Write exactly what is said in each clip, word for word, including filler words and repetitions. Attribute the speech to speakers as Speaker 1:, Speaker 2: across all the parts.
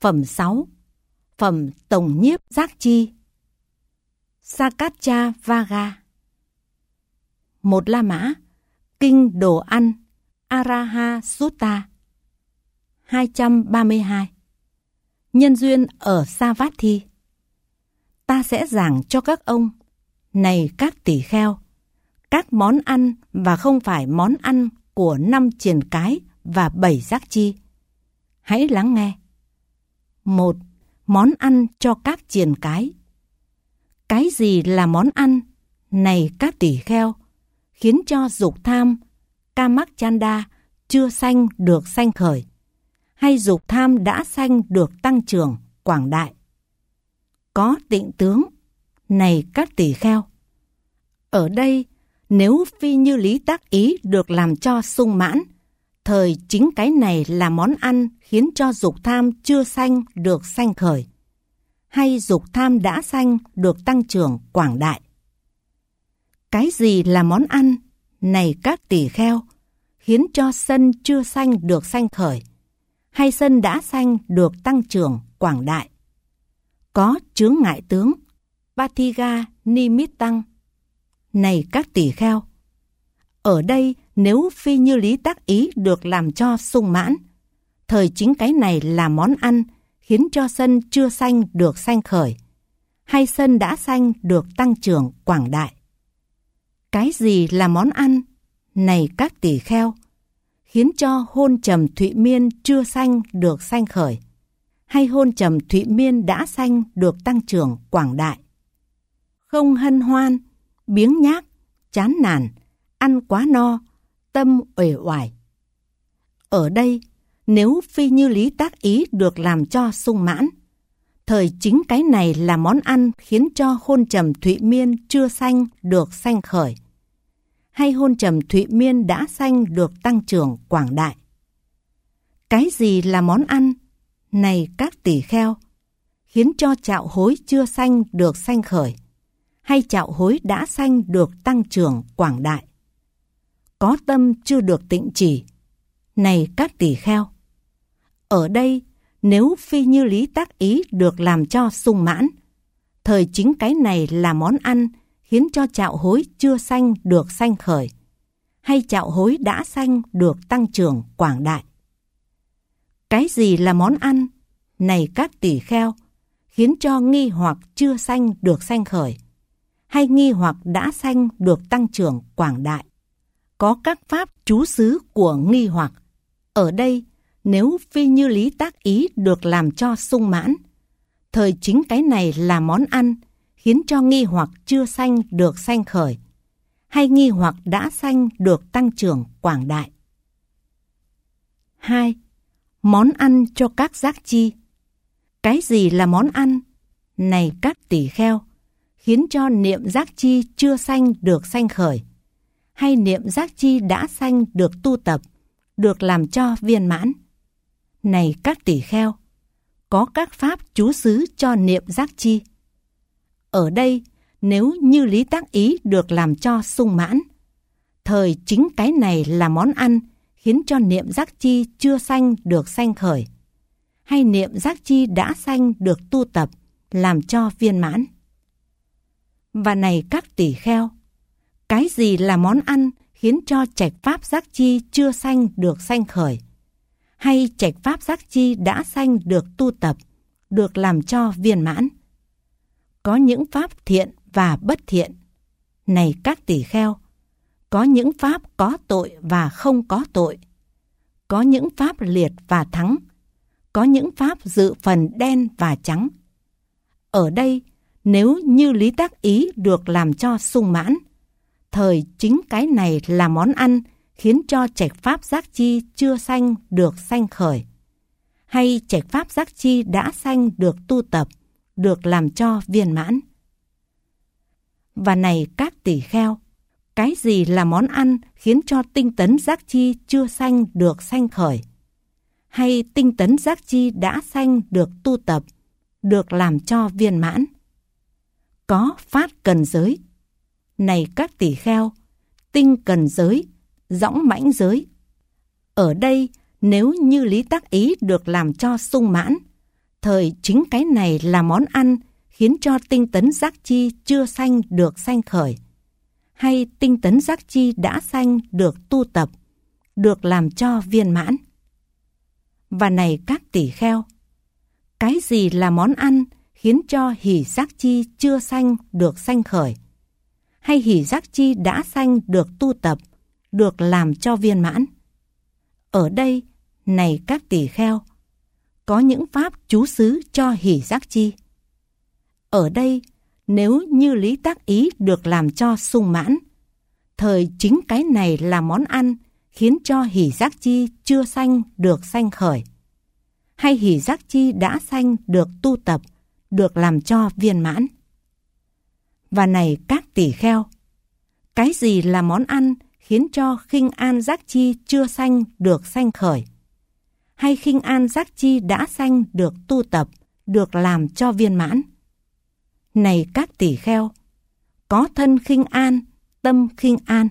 Speaker 1: Phẩm sáu. Phẩm tổng nhiếp giác chi. Sakaccha Vaga. Một La Mã. Kinh Đồ Ăn Araha Sutta. hai trăm ba mươi hai. Nhân duyên ở Savatthi. Ta sẽ giảng cho các ông, này các tỷ kheo, các món ăn và không phải món ăn của năm triền cái và bảy giác chi. Hãy lắng nghe. Một. Món ăn cho các triền cái. Cái gì là món ăn, này các tỷ kheo, khiến cho dục tham, Kamacchanda, chưa sanh được sanh khởi, hay dục tham đã sanh được tăng trưởng, quảng đại? Có tịnh tướng, này các tỷ kheo. Ở đây, nếu phi như lý tác ý được làm cho sung mãn, thời chính cái này là món ăn khiến cho dục tham chưa sanh được sanh khởi, hay dục tham đã sanh được tăng trưởng, quảng đại. Cái gì là món ăn, này các tỷ kheo, khiến cho sân chưa sanh được sanh khởi, hay sân đã sanh được tăng trưởng, quảng đại? Có chướng ngại tướng, Patiga Nimittang, này các tỷ kheo. Ở đây, nếu phi như lý tác ý được làm cho sung mãn, thời chính cái này là món ăn khiến cho sân chưa sanh được sanh khởi, hay sân đã sanh được tăng trưởng, quảng đại. Cái gì là món ăn, này các tỷ kheo, khiến cho hôn trầm thụy miên chưa sanh được sanh khởi, hay hôn trầm thụy miên đã sanh được tăng trưởng, quảng đại? Không hân hoan, biếng nhác, chán nản, ăn quá no, tâm uể oải. Ở đây, nếu phi như lý tác ý được làm cho sung mãn, thời chính cái này là món ăn khiến cho hôn trầm thụy miên chưa sanh được sanh khởi, hay hôn trầm thụy miên đã sanh được tăng trưởng, quảng đại. Cái gì là món ăn, này các tỷ kheo, khiến cho trạo hối chưa sanh được sanh khởi, hay trạo hối đã sanh được tăng trưởng, quảng đại? Có tâm chưa được tịnh chỉ, này các tỷ kheo. Ở đây, nếu phi như lý tác ý được làm cho sung mãn, thời chính cái này là món ăn khiến cho trạo hối chưa sanh được sanh khởi, hay trạo hối đã sanh được tăng trưởng, quảng đại. Cái gì là món ăn, này các tỷ kheo, khiến cho nghi hoặc chưa sanh được sanh khởi, hay nghi hoặc đã sanh được tăng trưởng, quảng đại? Có các pháp trú xứ của nghi hoặc. Ở đây, nếu phi như lý tác ý được làm cho sung mãn, thời chính cái này là món ăn khiến cho nghi hoặc chưa sanh được sanh khởi, hay nghi hoặc đã sanh được tăng trưởng, quảng đại. Hai. Món ăn cho các giác chi. Cái gì là món ăn, này các tỷ kheo, khiến cho niệm giác chi chưa sanh được sanh khởi, hay niệm giác chi đã sanh được tu tập, được làm cho viên mãn? Này các tỷ kheo, có các pháp trú xứ cho niệm giác chi. Ở đây, nếu như lý tác ý được làm cho sung mãn, thời chính cái này là món ăn khiến cho niệm giác chi chưa sanh được sanh khởi, hay niệm giác chi đã sanh được tu tập, làm cho viên mãn? Và này các tỷ kheo, cái gì là món ăn khiến cho trạch pháp giác chi chưa sanh được sanh khởi, hay trạch pháp giác chi đã sanh được tu tập, được làm cho viên mãn? Có những pháp thiện và bất thiện. Này các tỷ kheo, có những pháp có tội và không có tội. Có những pháp liệt và thắng. Có những pháp dự phần đen và trắng. Ở đây, nếu như lý tác ý được làm cho sung mãn, thời chính cái này là món ăn khiến cho trạch pháp giác chi chưa sanh được sanh khởi, hay trạch pháp giác chi đã sanh được tu tập, được làm cho viên mãn? Và này các tỷ kheo, cái gì là món ăn khiến cho tinh tấn giác chi chưa sanh được sanh khởi, hay tinh tấn giác chi đã sanh được tu tập, được làm cho viên mãn? Có phát cần giới. Này các tỷ kheo, tinh cần giới, dõng mãnh giới. Ở đây, nếu như lý tác ý được làm cho sung mãn, thời chính cái này là món ăn khiến cho tinh tấn giác chi chưa sanh được sanh khởi, hay tinh tấn giác chi đã sanh được tu tập, được làm cho viên mãn. Và này các tỷ kheo, cái gì là món ăn khiến cho hỷ giác chi chưa sanh được sanh khởi, hay hỷ giác chi đã sanh được tu tập, được làm cho viên mãn? Ở đây, này các tỷ kheo, có những pháp chú xứ cho hỷ giác chi. Ở đây, nếu như lý tác ý được làm cho sung mãn, thời chính cái này là món ăn khiến cho hỷ giác chi chưa sanh được sanh khởi, hay hỷ giác chi đã sanh được tu tập, được làm cho viên mãn. Và này các tỷ kheo, cái gì là món ăn khiến cho khinh an giác chi chưa sanh được sanh khởi, hay khinh an giác chi đã sanh được tu tập, được làm cho viên mãn? Này các tỷ kheo, có thân khinh an, tâm khinh an.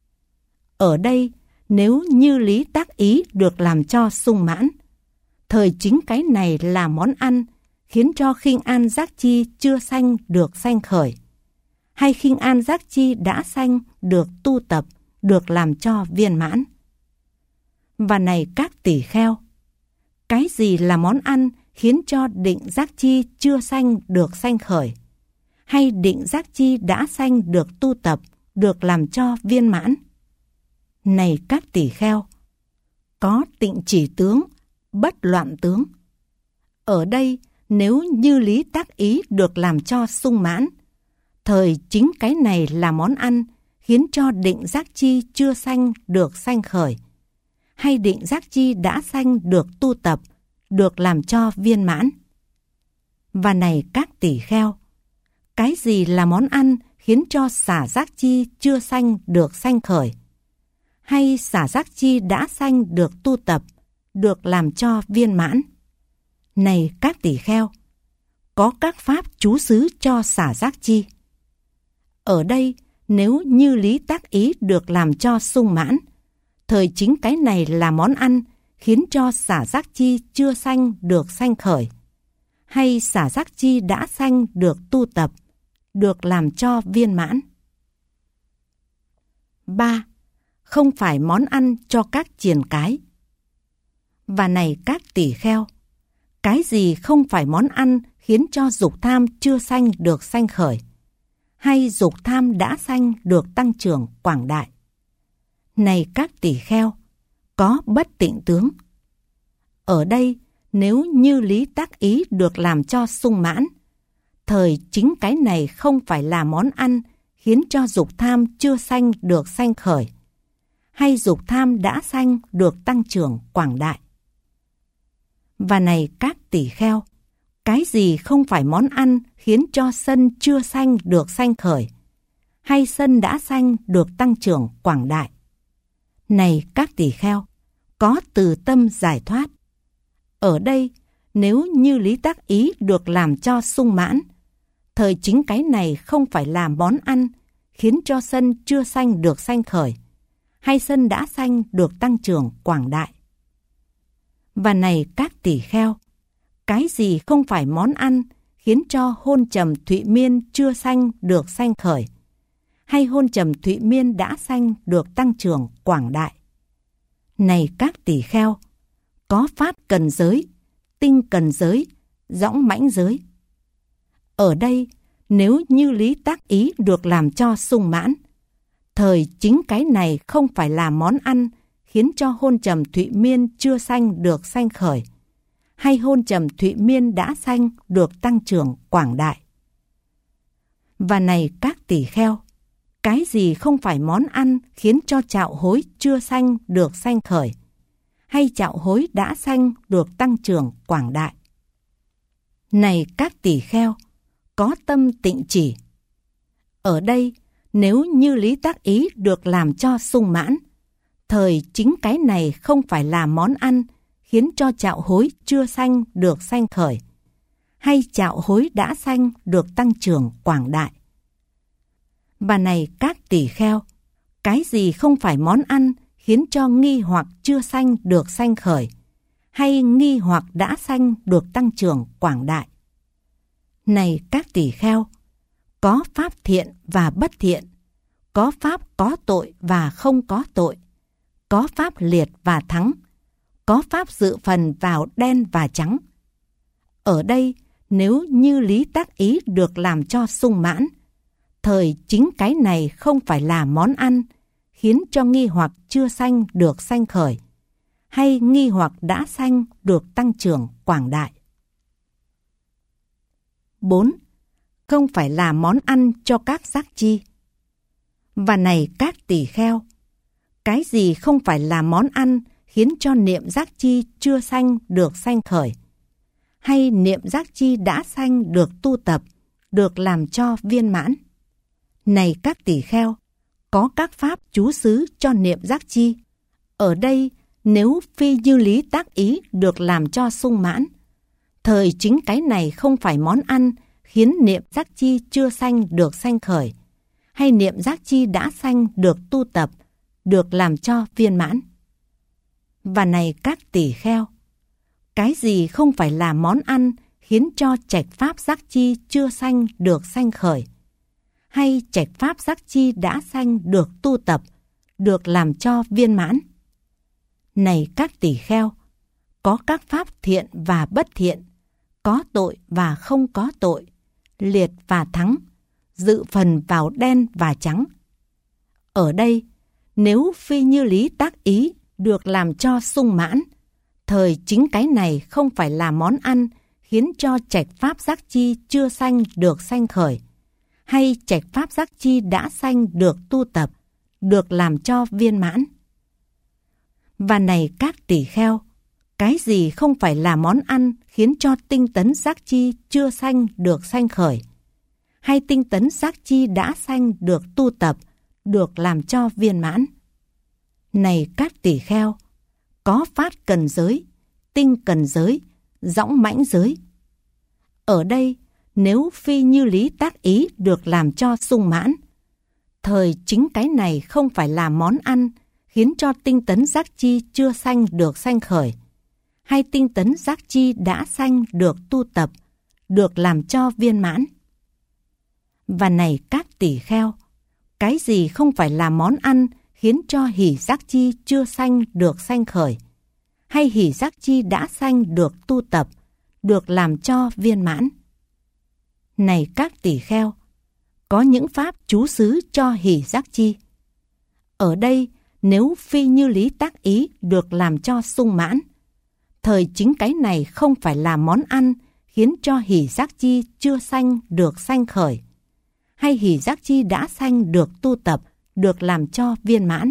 Speaker 1: Ở đây, nếu như lý tác ý được làm cho sung mãn, thời chính cái này là món ăn khiến cho khinh an giác chi chưa sanh được sanh khởi, hay khinh an giác chi đã sanh được tu tập, được làm cho viên mãn. Và này các tỷ kheo, cái gì là món ăn khiến cho định giác chi chưa sanh được sanh khởi, hay định giác chi đã sanh được tu tập, được làm cho viên mãn? Này các tỷ kheo, có tịnh chỉ tướng, bất loạn tướng. Ở đây, nếu như lý tác ý được làm cho sung mãn, thời chính cái này là món ăn khiến cho định giác chi chưa sanh được sanh khởi, hay định giác chi đã sanh được tu tập, được làm cho viên mãn? Và này các tỷ kheo, cái gì là món ăn khiến cho xả giác chi chưa sanh được sanh khởi, hay xả giác chi đã sanh được tu tập, được làm cho viên mãn? Này các tỷ kheo, có các pháp chú xứ cho xả giác chi. Ở đây, nếu như lý tác ý được làm cho sung mãn, thời chính cái này là món ăn khiến cho xả giác chi chưa sanh được sanh khởi, hay xả giác chi đã sanh được tu tập, được làm cho viên mãn? ba. Không phải món ăn cho các triền cái. Và này các tỷ kheo, cái gì không phải món ăn khiến cho dục tham chưa sanh được sanh khởi, hay dục tham đã sanh được tăng trưởng quảng đại? Này các tỷ kheo, có bất tịnh tướng. Ở đây, nếu như lý tác ý được làm cho sung mãn, thời chính cái này không phải là món ăn khiến cho dục tham chưa sanh được sanh khởi, hay dục tham đã sanh được tăng trưởng quảng đại? Và này các tỷ kheo, cái gì không phải món ăn khiến cho sân chưa sanh được sanh khởi, hay sân đã sanh được tăng trưởng quảng đại? Này các tỷ kheo, có từ tâm giải thoát. Ở đây, nếu như lý tác ý được làm cho sung mãn, thời chính cái này không phải là món ăn khiến cho sân chưa sanh được sanh khởi, hay sân đã sanh được tăng trưởng quảng đại? Và này các tỷ kheo, cái gì không phải món ăn khiến cho hôn trầm thụy miên chưa sanh được sanh khởi, hay hôn trầm thụy miên đã sanh được tăng trưởng quảng đại? Này các tỷ kheo, có pháp cần giới, tinh cần giới, dõng mãnh giới. Ở đây, nếu như lý tác ý được làm cho sung mãn, thời chính cái này không phải là món ăn khiến cho hôn trầm thụy miên chưa sanh được sanh khởi, hay hôn trầm thụy miên đã sanh được tăng trưởng quảng đại? Và này các tỷ kheo, cái gì không phải món ăn khiến cho trạo hối chưa sanh được sanh khởi, hay trạo hối đã sanh được tăng trưởng quảng đại? Này các tỷ kheo, có tâm tịnh chỉ. Ở đây, nếu như lý tác ý được làm cho sung mãn, thời chính cái này không phải là món ăn khiến cho trạo hối chưa sanh được sanh khởi, hay trạo hối đã sanh được tăng trưởng quảng đại? Và này các tỷ kheo, cái gì không phải món ăn khiến cho nghi hoặc chưa sanh được sanh khởi, hay nghi hoặc đã sanh được tăng trưởng quảng đại. Này các tỳ kheo, có pháp thiện và bất thiện, có pháp có tội và không có tội, có pháp liệt và thắng, có pháp dự phần vào đen và trắng. Ở đây, nếu như lý tác ý được làm cho sung mãn, thời chính cái này không phải là món ăn, khiến cho nghi hoặc chưa sanh được sanh khởi, hay nghi hoặc đã sanh được tăng trưởng quảng đại. bốn. Không phải là món ăn cho các giác chi. Và này các tỳ kheo, cái gì không phải là món ăn khiến cho niệm giác chi chưa sanh được sanh khởi, hay niệm giác chi đã sanh được tu tập, được làm cho viên mãn? Này các tỳ kheo, có các pháp chú xứ cho niệm giác chi. Ở đây, nếu phi như lý tác ý được làm cho sung mãn, thời chính cái này không phải món ăn khiến niệm giác chi chưa sanh được sanh khởi, hay niệm giác chi đã sanh được tu tập, được làm cho viên mãn. Và này các tỳ kheo, cái gì không phải là món ăn khiến cho trạch pháp giác chi chưa sanh được sanh khởi, hay trạch pháp giác chi đã sanh được tu tập, được làm cho viên mãn? Này các tỳ kheo, có các pháp thiện và bất thiện, có tội và không có tội, liệt và thắng, dự phần vào đen và trắng. Ở đây, nếu phi như lý tác ý được làm cho sung mãn, thời chính cái này không phải là món ăn khiến cho trạch pháp giác chi chưa sanh được sanh khởi, hay trạch pháp giác chi đã sanh được tu tập, được làm cho viên mãn. Và này các tỳ kheo, cái gì không phải là món ăn khiến cho tinh tấn giác chi chưa sanh được sanh khởi, hay tinh tấn giác chi đã sanh được tu tập, được làm cho viên mãn? Này các tỳ kheo, có phát cần giới, tinh cần giới, dõng mãnh giới. Ở đây, nếu phi như lý tác ý được làm cho sung mãn, thời chính cái này không phải là món ăn khiến cho tinh tấn giác chi chưa sanh được sanh khởi, hay tinh tấn giác chi đã sanh được tu tập, được làm cho viên mãn. Và này các tỳ kheo, cái gì không phải là món ăn khiến cho hỷ giác chi chưa sanh được sanh khởi, hay hỷ giác chi đã sanh được tu tập, được làm cho viên mãn? Này các tỳ kheo, có những pháp chú xứ cho hỷ giác chi. Ở đây, nếu phi như lý tác ý được làm cho sung mãn, thời chính cái này không phải là món ăn khiến cho hỷ giác chi chưa sanh được sanh khởi, hay hỷ giác chi đã sanh được tu tập, được làm cho viên mãn.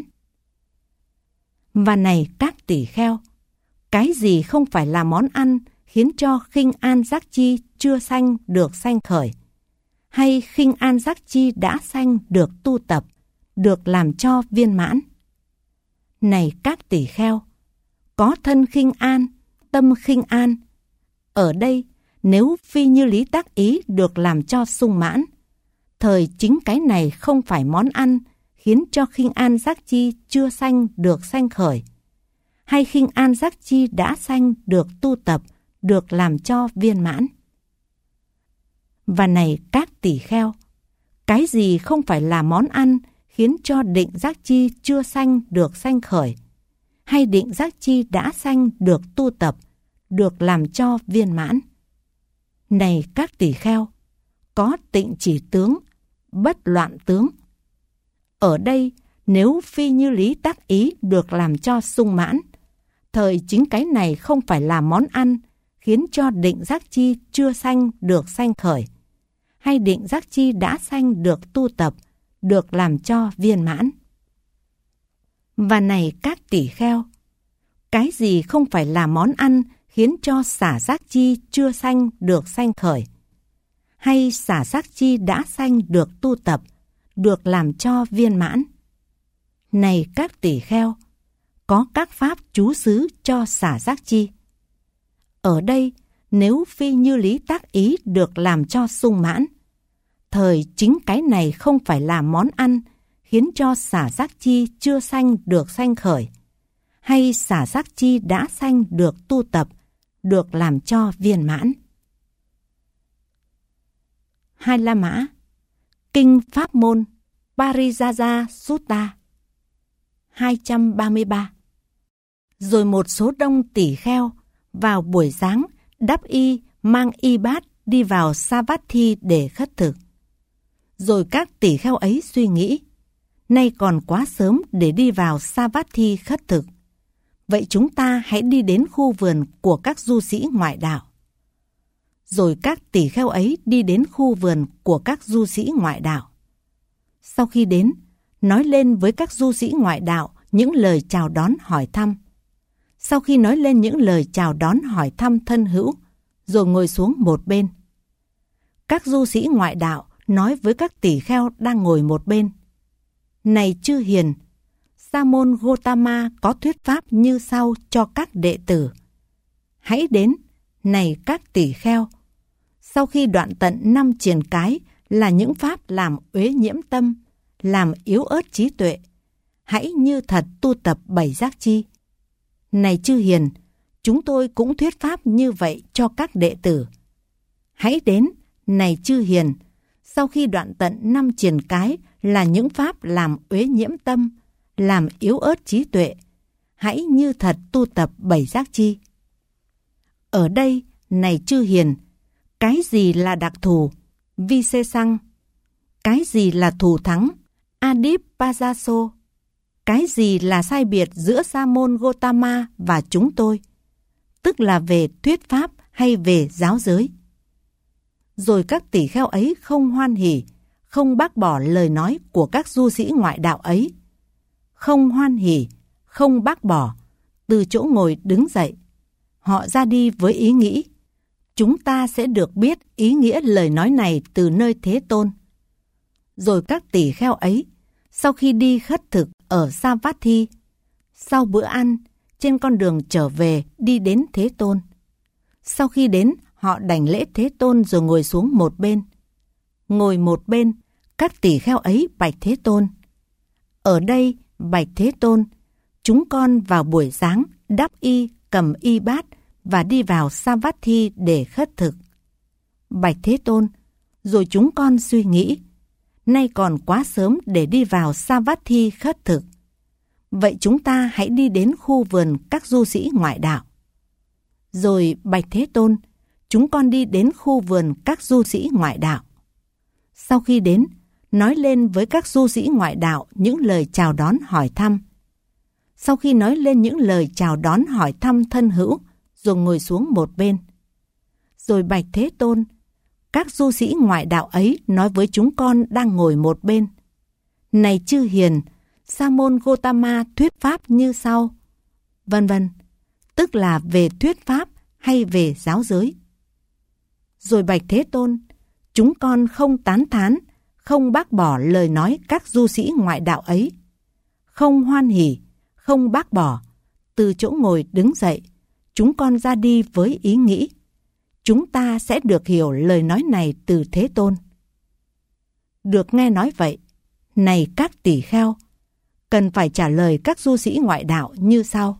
Speaker 1: Và này các tỳ kheo, cái gì không phải là món ăn khiến cho khinh an giác chi chưa sanh được sanh khởi, hay khinh an giác chi đã sanh được tu tập, được làm cho viên mãn? Này các tỳ kheo, có thân khinh an, tâm khinh an. Ở đây, nếu phi như lý tác ý được làm cho sung mãn, thời chính cái này không phải món ăn khiến cho khinh an giác chi chưa sanh được sanh khởi, hay khinh an giác chi đã sanh được tu tập, được làm cho viên mãn. Và này các tỳ kheo, cái gì không phải là món ăn khiến cho định giác chi chưa sanh được sanh khởi, hay định giác chi đã sanh được tu tập, được làm cho viên mãn? Này các tỳ kheo, có tịnh chỉ tướng, bất loạn tướng. Ở đây, nếu phi như lý tác ý được làm cho sung mãn, thời chính cái này không phải là món ăn khiến cho định giác chi chưa sanh được sanh khởi, hay định giác chi đã sanh được tu tập, được làm cho viên mãn. Và này các tỳ kheo, cái gì không phải là món ăn khiến cho xả giác chi chưa sanh được sanh khởi, hay xả giác chi đã sanh được tu tập, được làm cho viên mãn? Này các tỳ kheo, có các pháp chú xứ cho xả giác chi. Ở đây, nếu phi như lý tác ý được làm cho sung mãn, thời chính cái này không phải là món ăn khiến cho xả giác chi chưa sanh được sanh khởi, hay xả xác chi đã sanh được tu tập, được làm cho viên mãn. Hai La Mã, Kinh Pháp Môn Parijaya Sutta hai trăm ba mươi ba. Rồi một số đông tỷ kheo vào buổi sáng đắp y mang y bát đi vào Savatthi để khất thực. Rồi các tỷ kheo ấy suy nghĩ, nay còn quá sớm để đi vào Savatthi khất thực. Vậy chúng ta hãy đi đến khu vườn của các du sĩ ngoại đạo. Rồi các tỷ kheo ấy đi đến khu vườn của các du sĩ ngoại đạo. Sau khi đến, nói lên với các du sĩ ngoại đạo những lời chào đón hỏi thăm. Sau khi nói lên những lời chào đón hỏi thăm thân hữu, rồi ngồi xuống một bên. Các du sĩ ngoại đạo nói với các tỷ kheo đang ngồi một bên: Này chư hiền, Sa môn Gotama có thuyết pháp như sau cho các đệ tử. Hãy đến, này các tỷ kheo. Sau khi đoạn tận năm triền cái là những pháp làm uế nhiễm tâm, làm yếu ớt trí tuệ, hãy như thật tu tập bảy giác chi. Này chư hiền, chúng tôi cũng thuyết pháp như vậy cho các đệ tử. Hãy đến, này chư hiền, sau khi đoạn tận năm triền cái là những pháp làm uế nhiễm tâm, làm yếu ớt trí tuệ, hãy như thật tu tập bảy giác chi. Ở đây, này chư hiền, cái gì là đặc thù, vi xê xăng? Cái gì là thù thắng, Adipajaso? Cái gì là sai biệt giữa Sa môn Gotama và chúng tôi? Tức là về thuyết pháp hay về giáo giới? Rồi các tỷ kheo ấy không hoan hỉ, không bác bỏ lời nói của các du sĩ ngoại đạo ấy. Không hoan hỉ, không bác bỏ, từ chỗ ngồi đứng dậy. Họ ra đi với ý nghĩ, chúng ta sẽ được biết ý nghĩa lời nói này từ nơi Thế Tôn. Rồi các tỷ kheo ấy, sau khi đi khất thực ở Savatthi, sau bữa ăn, trên con đường trở về đi đến Thế Tôn. Sau khi đến, họ đảnh lễ Thế Tôn rồi ngồi xuống một bên. Ngồi một bên, các tỷ kheo ấy bạch Thế Tôn: Ở đây, bạch Thế Tôn, chúng con vào buổi sáng đắp y, cầm y bát và đi vào Savatthi để khất thực. Bạch Thế Tôn, rồi chúng con suy nghĩ, nay còn quá sớm để đi vào Savatthi khất thực. Vậy chúng ta hãy đi đến khu vườn các du sĩ ngoại đạo. Rồi bạch Thế Tôn, chúng con đi đến khu vườn các du sĩ ngoại đạo. Sau khi đến, nói lên với các du sĩ ngoại đạo những lời chào đón hỏi thăm. Sau khi nói lên những lời chào đón hỏi thăm thân hữu, rồi ngồi xuống một bên. Rồi bạch Thế Tôn, các du sĩ ngoại đạo ấy nói với chúng con đang ngồi một bên: Này chư hiền, Sa môn Gotama thuyết pháp như sau, vân vân, tức là về thuyết pháp hay về giáo giới. Rồi bạch Thế Tôn, chúng con không tán thán, không bác bỏ lời nói các du sĩ ngoại đạo ấy, không hoan hỉ, không bác bỏ, từ chỗ ngồi đứng dậy, chúng con ra đi với ý nghĩ, chúng ta sẽ được hiểu lời nói này từ Thế Tôn. Được nghe nói vậy, này các tỷ kheo, cần phải trả lời các du sĩ ngoại đạo như sau: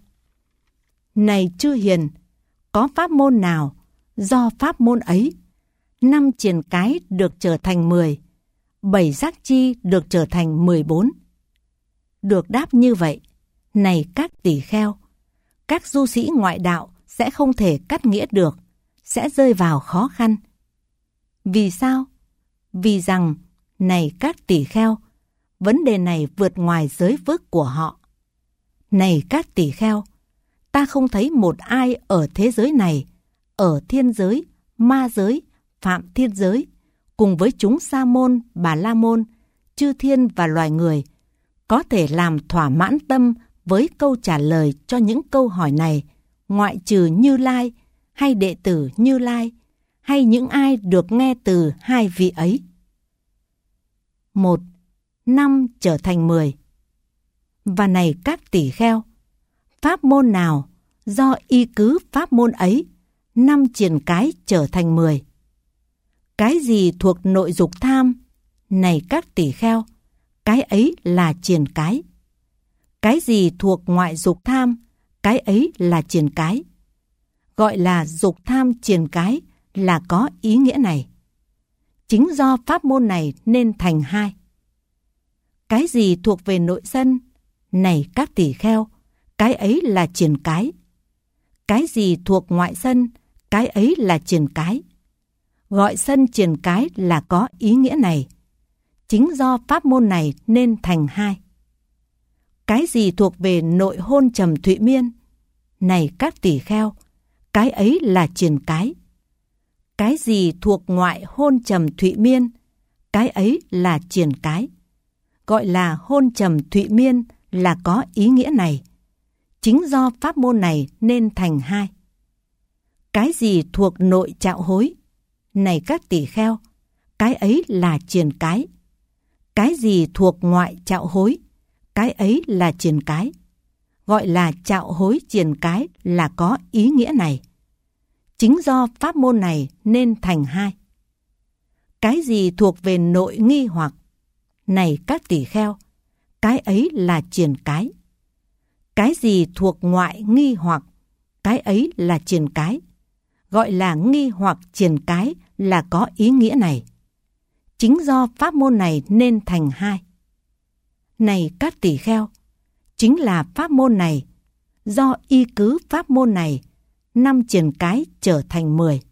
Speaker 1: Này chư hiền, có pháp môn nào, do pháp môn ấy, năm triền cái được trở thành mười, bảy giác chi được trở thành mười bốn? Được đáp như vậy, này các tỷ kheo, các du sĩ ngoại đạo sẽ không thể cắt nghĩa được, sẽ rơi vào khó khăn. Vì sao? Vì rằng, này các tỷ kheo, vấn đề này vượt ngoài giới phước của họ. Này các tỷ kheo, ta không thấy một ai ở thế giới này, ở thiên giới, ma giới, phạm thiên giới, cùng với chúng Sa môn, Bà La môn, chư thiên và loài người, có thể làm thỏa mãn tâm với câu trả lời cho những câu hỏi này, ngoại trừ Như Lai, hay đệ tử Như Lai, hay những ai được nghe từ hai vị ấy. Một. Năm trở thành mười. Và này các tỷ kheo, pháp môn nào, do y cứ pháp môn ấy, năm triền cái trở thành mười? Cái gì thuộc nội dục tham? Này các tỷ kheo, cái ấy là triền cái. Cái gì thuộc ngoại dục tham? cái ấy là triền cái. Gọi là dục tham triền cái là có ý nghĩa này. Chính do pháp môn này nên thành hai. Cái gì thuộc về nội thân, này các tỷ kheo, cái ấy là triền cái. Cái gì thuộc ngoại thân, cái ấy là triền cái. Gọi sân triền cái là có ý nghĩa này. Chính do pháp môn này nên thành hai. Cái gì thuộc về nội hôn trầm thụy miên, này các tỷ kheo, cái ấy là triền cái. Cái gì thuộc ngoại hôn trầm thụy miên, cái ấy là triền cái. Gọi là hôn trầm thụy miên là có ý nghĩa này. Chính do pháp môn này nên thành hai. Cái gì thuộc nội trạo hối, này các tỷ kheo, cái ấy là triền cái. Cái gì thuộc ngoại trạo hối, cái ấy là triền cái. Gọi là trạo hối triền cái là có ý nghĩa này. Chính do pháp môn này nên thành hai. Cái gì thuộc về nội nghi hoặc, này các tỷ kheo, cái ấy là triền cái. Cái gì thuộc ngoại nghi hoặc, cái ấy là triền cái. Gọi là nghi hoặc triền cái là có ý nghĩa này. Chính do pháp môn này nên thành hai. Này các tỷ kheo, chính là pháp môn này, do y cứ pháp môn này, năm triền cái trở thành mười.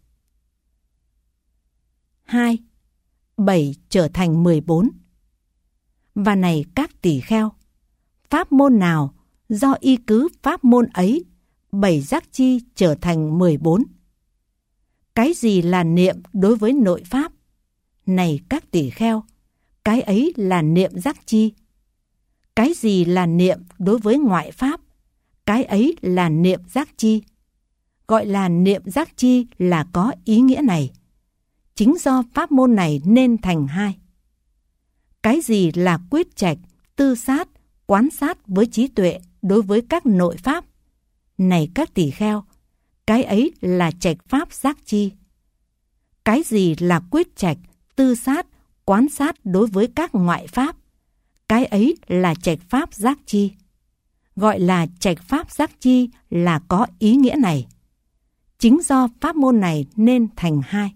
Speaker 1: Hai, bảy trở thành mười bốn. Và này các tỷ kheo, pháp môn nào do y cứ pháp môn ấy, bảy giác chi trở thành mười bốn. Cái gì là niệm đối với nội pháp? Này các tỷ kheo, cái ấy là niệm giác chi. Cái gì là niệm đối với ngoại pháp? Cái ấy là niệm giác chi. Gọi là niệm giác chi là có ý nghĩa này. Chính do pháp môn này nên thành hai. Cái gì là quyết trạch, tư sát, quán sát với trí tuệ đối với các nội pháp? Này các tỷ kheo, cái ấy là trạch pháp giác chi. Cái gì là quyết trạch, tư sát, quán sát đối với các ngoại pháp? Cái ấy là trạch pháp giác chi. Gọi là trạch pháp giác chi là có ý nghĩa này. Chính do pháp môn này nên thành hai.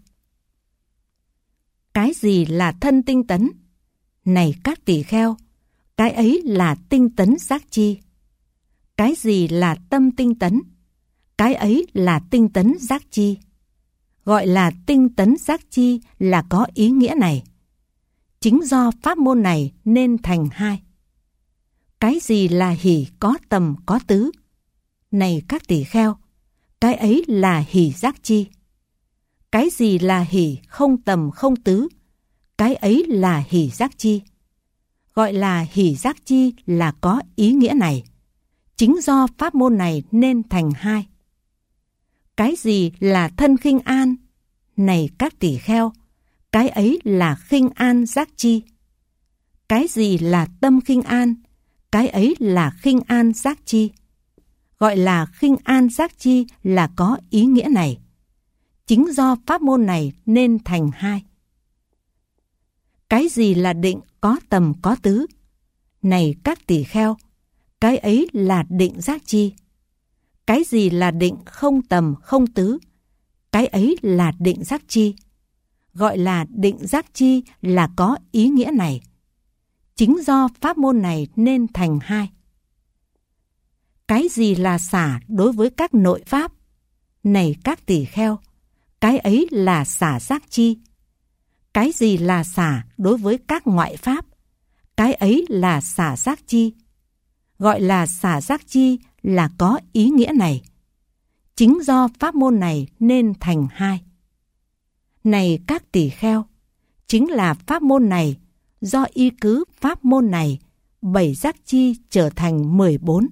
Speaker 1: Cái gì là thân tinh tấn? Này các tỷ kheo, cái ấy là tinh tấn giác chi. Cái gì là tâm tinh tấn? Cái ấy là tinh tấn giác chi. Gọi là tinh tấn giác chi là có ý nghĩa này. Chính do pháp môn này nên thành hai. Cái gì là hỷ có tầm có tứ? Này các tỷ kheo, cái ấy là hỷ giác chi. Cái gì là hỷ không tầm không tứ? Cái ấy là hỷ giác chi. Gọi là hỷ giác chi là có ý nghĩa này. Chính do pháp môn này nên thành hai. Cái gì là thân khinh an? Này các tỷ kheo, cái ấy là khinh an giác chi. Cái gì là tâm khinh an? Cái ấy là khinh an giác chi. Gọi là khinh an giác chi là có ý nghĩa này. Chính do pháp môn này nên thành hai. Cái gì là định có tầm có tứ? Này các tỷ kheo, cái ấy là định giác chi. Cái gì là định không tầm không tứ? Cái ấy là định giác chi. Gọi là định giác chi là có ý nghĩa này. Chính do pháp môn này nên thành hai. Cái gì là xả đối với các nội pháp? Này các tỷ kheo, cái ấy là xả giác chi. Cái gì là xả đối với các ngoại pháp? Cái ấy là xả giác chi. Gọi là xả giác chi là có ý nghĩa này. Chính do pháp môn này nên thành hai. Này các tỷ kheo, chính là pháp môn này, do y cứ pháp môn này, bảy giác chi trở thành mười bốn.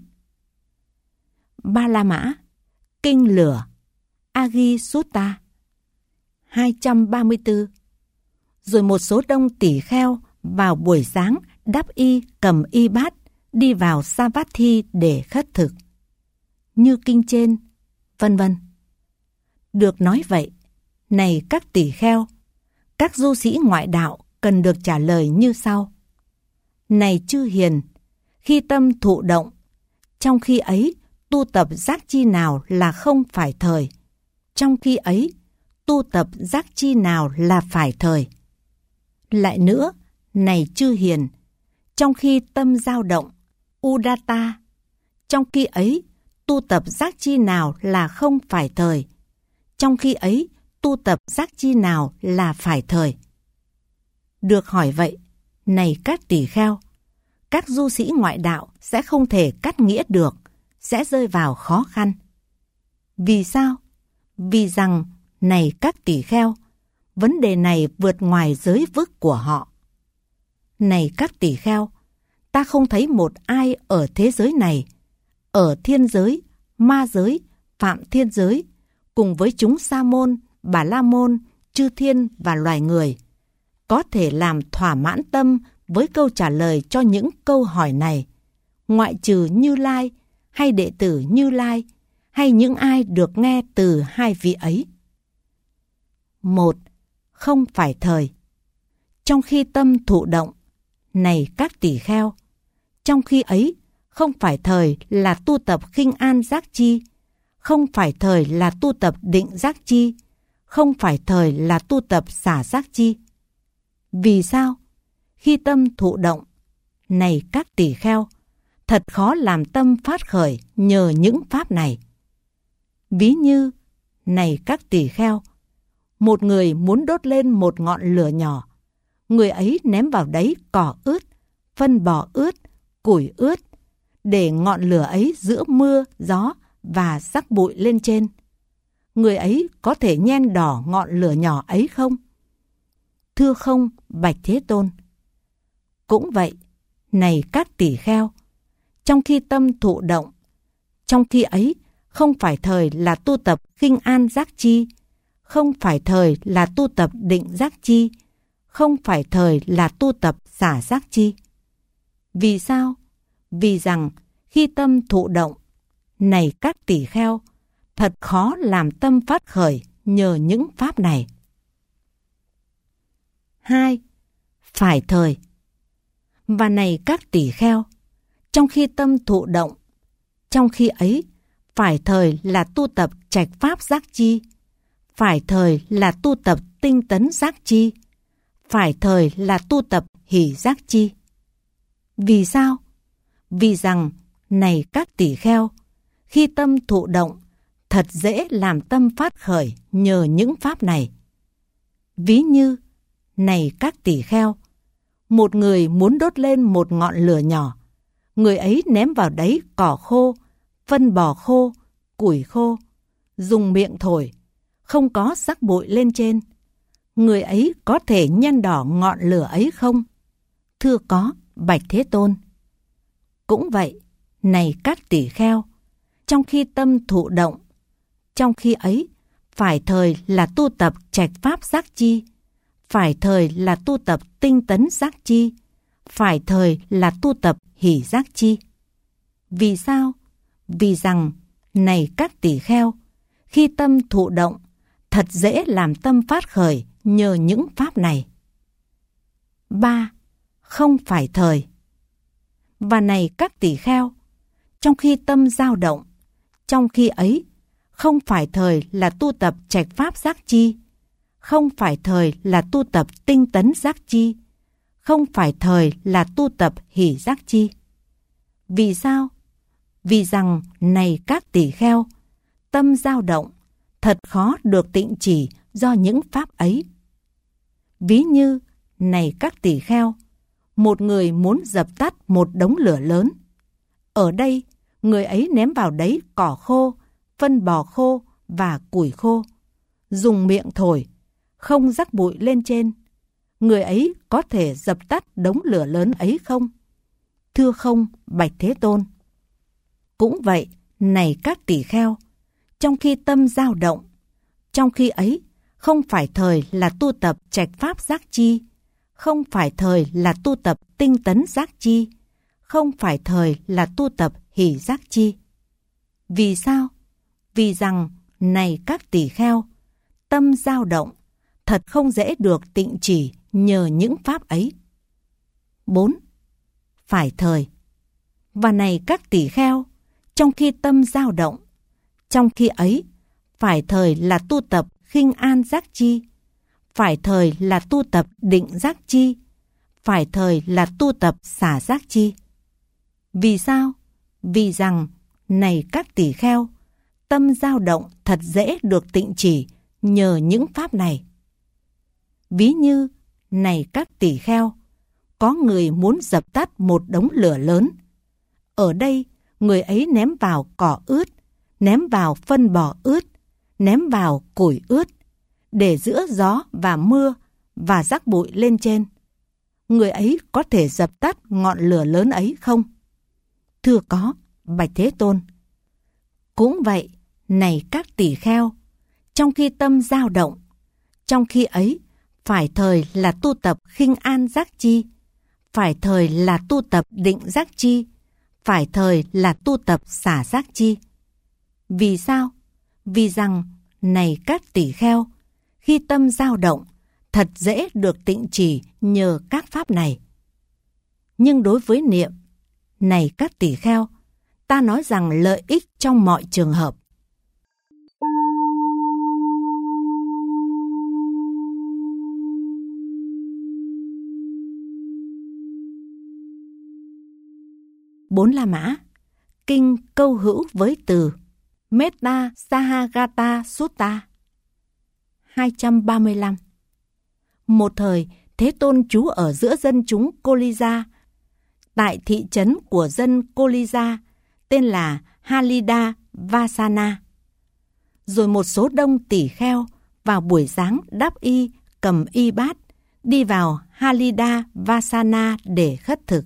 Speaker 1: Ba La Mã, Kinh Lửa, Agi Sutta, hai trăm ba mươi tư. Rồi một số đông tỷ kheo vào buổi sáng đắp y cầm y bát đi vào Savatthi để khất thực. Như kinh trên, vân vân. Được nói vậy, này các tỷ kheo, các du sĩ ngoại đạo cần được trả lời như sau. Này chư hiền, khi tâm thụ động, trong khi ấy tu tập giác chi nào là không phải thời, trong khi ấy tu tập giác chi nào là phải thời. Lại nữa, này chư hiền, trong khi tâm dao động, Udatta, trong khi ấy tu tập giác chi nào là không phải thời, trong khi ấy tu tập giác chi nào là phải thời. Được hỏi vậy, này các tỳ kheo, các du sĩ ngoại đạo sẽ không thể cắt nghĩa được, sẽ rơi vào khó khăn. Vì sao? Vì rằng, này các tỳ kheo, vấn đề này vượt ngoài giới vức của họ. Này các tỳ kheo, ta không thấy một ai ở thế giới này, ở thiên giới, ma giới, phạm thiên giới, cùng với chúng Sa môn, Bà La môn, chư thiên và loài người, có thể làm thỏa mãn tâm với câu trả lời cho những câu hỏi này, ngoại trừ Như Lai hay đệ tử Như Lai hay những ai được nghe từ hai vị ấy. Một, không phải thời. Trong khi tâm thụ động, này các tỳ kheo, trong khi ấy không phải thời là tu tập khinh an giác chi, không phải thời là tu tập định giác chi, không phải thời là tu tập xả giác chi. Vì sao? Khi tâm thụ động, này các tỳ kheo, thật khó làm tâm phát khởi nhờ những pháp này. Ví như, này các tỳ kheo, một người muốn đốt lên một ngọn lửa nhỏ, người ấy ném vào đấy cỏ ướt, phân bò ướt, củi ướt, để ngọn lửa ấy giữa mưa, gió và rắc bụi lên trên. Người ấy có thể nhen đỏ ngọn lửa nhỏ ấy không? Thưa không, bạch Thế Tôn. Cũng vậy, này các tỳ kheo, trong khi tâm thụ động, trong khi ấy không phải thời là tu tập khinh an giác chi, không phải thời là tu tập định giác chi, không phải thời là tu tập xả giác chi. Vì sao? Vì rằng khi tâm thụ động, này các tỳ kheo, thật khó làm tâm phát khởi nhờ những pháp này. Hai, phải thời. Và này các tỳ kheo, trong khi tâm thụ động, trong khi ấy phải thời là tu tập trạch pháp giác chi, phải thời là tu tập tinh tấn giác chi, phải thời là tu tập hỷ giác chi. Vì sao? Vì rằng, này các tỳ kheo, khi tâm thụ động, thật dễ làm tâm phát khởi nhờ những pháp này. Ví như, này các tỳ kheo, một người muốn đốt lên một ngọn lửa nhỏ, người ấy ném vào đấy cỏ khô, phân bò khô, củi khô, dùng miệng thổi, không có rắc bụi lên trên. Người ấy có thể nhen đỏ ngọn lửa ấy không? Thưa có, bạch Thế Tôn. Cũng vậy, này các tỳ kheo, trong khi tâm thụ động, trong khi ấy phải thời là tu tập trạch pháp giác chi, phải thời là tu tập tinh tấn giác chi, phải thời là tu tập hỷ giác chi. Vì sao? Vì rằng, này các tỳ kheo, khi tâm thụ động, thật dễ làm tâm phát khởi nhờ những pháp này. Ba, không phải thời. Và này các tỳ kheo, trong khi tâm dao động, trong khi ấy không phải thời là tu tập trạch pháp giác chi, không phải thời là tu tập tinh tấn giác chi, không phải thời là tu tập hỷ giác chi. Vì sao? Vì rằng, này các tỳ kheo, tâm dao động, thật khó được tịnh chỉ do những pháp ấy. Ví như, này các tỳ kheo, một người muốn dập tắt một đống lửa lớn. Ở đây, người ấy ném vào đấy cỏ khô, phân bò khô và củi khô, dùng miệng thổi, không rắc bụi lên trên. Người ấy có thể dập tắt đống lửa lớn ấy không? Thưa không, bạch Thế Tôn. Cũng vậy, này các tỳ kheo, trong khi tâm dao động, trong khi ấy không phải thời là tu tập trạch pháp giác chi, không phải thời là tu tập tinh tấn giác chi, không phải thời là tu tập hỷ giác chi. Vì sao? Vì rằng, này các tỳ kheo, tâm dao động, thật không dễ được tịnh chỉ nhờ những pháp ấy. Bốn, phải thời. Và này các tỳ kheo, trong khi tâm dao động, trong khi ấy, phải thời là tu tập khinh an giác chi, phải thời là tu tập định giác chi, phải thời là tu tập xả giác chi. Vì sao? Vì rằng, này các tỳ kheo, tâm dao động thật dễ được tịnh chỉ nhờ những pháp này. Ví như, này các tỳ kheo, có người muốn dập tắt một đống lửa lớn. Ở đây, người ấy ném vào cỏ ướt, ném vào phân bò ướt, ném vào củi ướt, để giữa gió và mưa và rắc bụi lên trên. Người ấy có thể dập tắt ngọn lửa lớn ấy không? Thưa có, bạch Thế Tôn. Cũng vậy, này các tỳ kheo, trong khi tâm dao động, trong khi ấy, phải thời là tu tập khinh an giác chi, phải thời là tu tập định giác chi, phải thời là tu tập xả giác chi. Vì sao? Vì rằng, này các tỳ kheo, khi tâm dao động, thật dễ được tịnh chỉ nhờ các pháp này. Nhưng đối với niệm, này các tỳ kheo, ta nói rằng lợi ích trong mọi trường hợp. Bốn La Mã, kinh câu hữu với từ Metta Sahagata Sutta. hai trăm ba mươi lăm. Một thời, Thế Tôn trú ở giữa dân chúng Kolija, tại thị trấn của dân Kolija tên là Halida Vasana. Rồi một số đông tỷ kheo vào buổi sáng đắp y, cầm y bát, đi vào Halida Vasana để khất thực.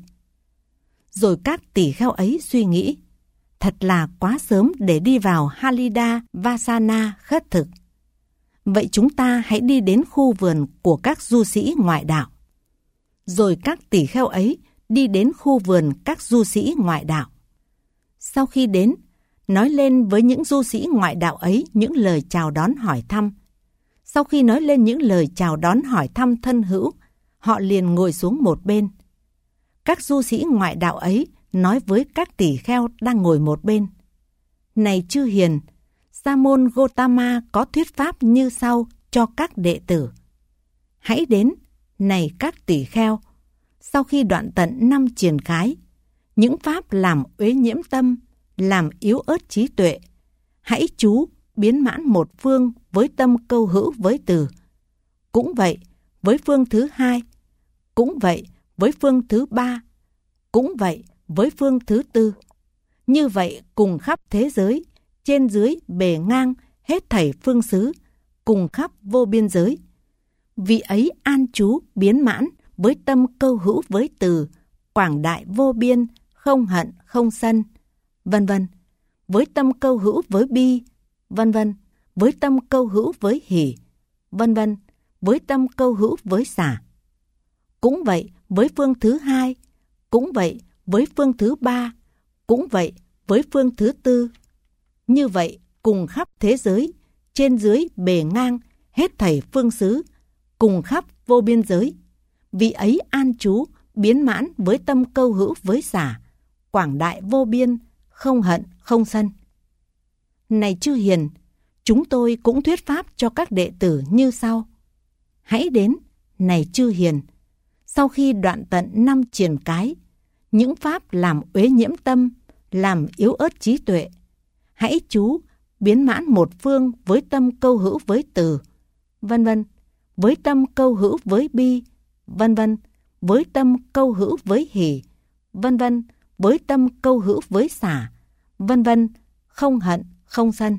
Speaker 1: Rồi các tỷ kheo ấy suy nghĩ, thật là quá sớm để đi vào Halida Vasana khất thực. Vậy chúng ta hãy đi đến khu vườn của các du sĩ ngoại đạo. Rồi các tỷ kheo ấy đi đến khu vườn các du sĩ ngoại đạo. Sau khi đến, nói lên với những du sĩ ngoại đạo ấy những lời chào đón hỏi thăm. Sau khi nói lên những lời chào đón hỏi thăm thân hữu, họ liền ngồi xuống một bên. Các du sĩ ngoại đạo ấy nói với các tỷ kheo đang ngồi một bên: Này chư hiền, Sa môn Gotama có thuyết pháp như sau cho các đệ tử. Hãy đến, này các tỷ kheo, sau khi đoạn tận năm triền khái, những pháp làm uế nhiễm tâm, làm yếu ớt trí tuệ, hãy chú biến mãn một phương với tâm câu hữu với từ. Cũng vậy với phương thứ hai, cũng vậy với phương thứ ba, cũng vậy với phương thứ tư. Như vậy cùng khắp thế giới, trên dưới bề ngang hết thảy phương xứ, cùng khắp vô biên giới. Vì ấy an trú biến mãn với tâm câu hữu với từ, quảng đại vô biên, không hận không sân, vân vân. Với tâm câu hữu với bi, vân vân. Với tâm câu hữu với hỷ, vân vân. Với tâm câu hữu với xả. Cũng vậy với phương thứ hai, cũng vậy với phương thứ ba, cũng vậy với phương thứ tư. Như vậy cùng khắp thế giới, trên dưới bề ngang hết thảy phương xứ, cùng khắp vô biên giới. Vì ấy an trú biến mãn với tâm câu hữu với xả, quảng đại vô biên, không hận không sân. Này chư hiền, chúng tôi cũng thuyết pháp cho các đệ tử như sau. Hãy đến, này chư hiền, sau khi đoạn tận năm triền cái, những pháp làm uế nhiễm tâm, làm yếu ớt trí tuệ, hãy chú biến mãn một phương với tâm câu hữu với từ, vân vân. Với tâm câu hữu với bi, vân vân. Với tâm câu hữu với hỷ, vân vân. Với tâm câu hữu với xả, vân vân. Không hận không sân.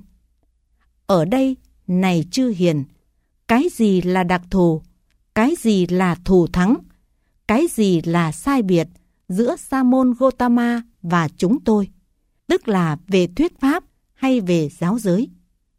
Speaker 1: Ở đây, này chư hiền, cái gì là đặc thù, cái gì là thù thắng, cái gì là sai biệt giữa Sa môn Gotama và chúng tôi, tức là về thuyết pháp hay về giáo giới?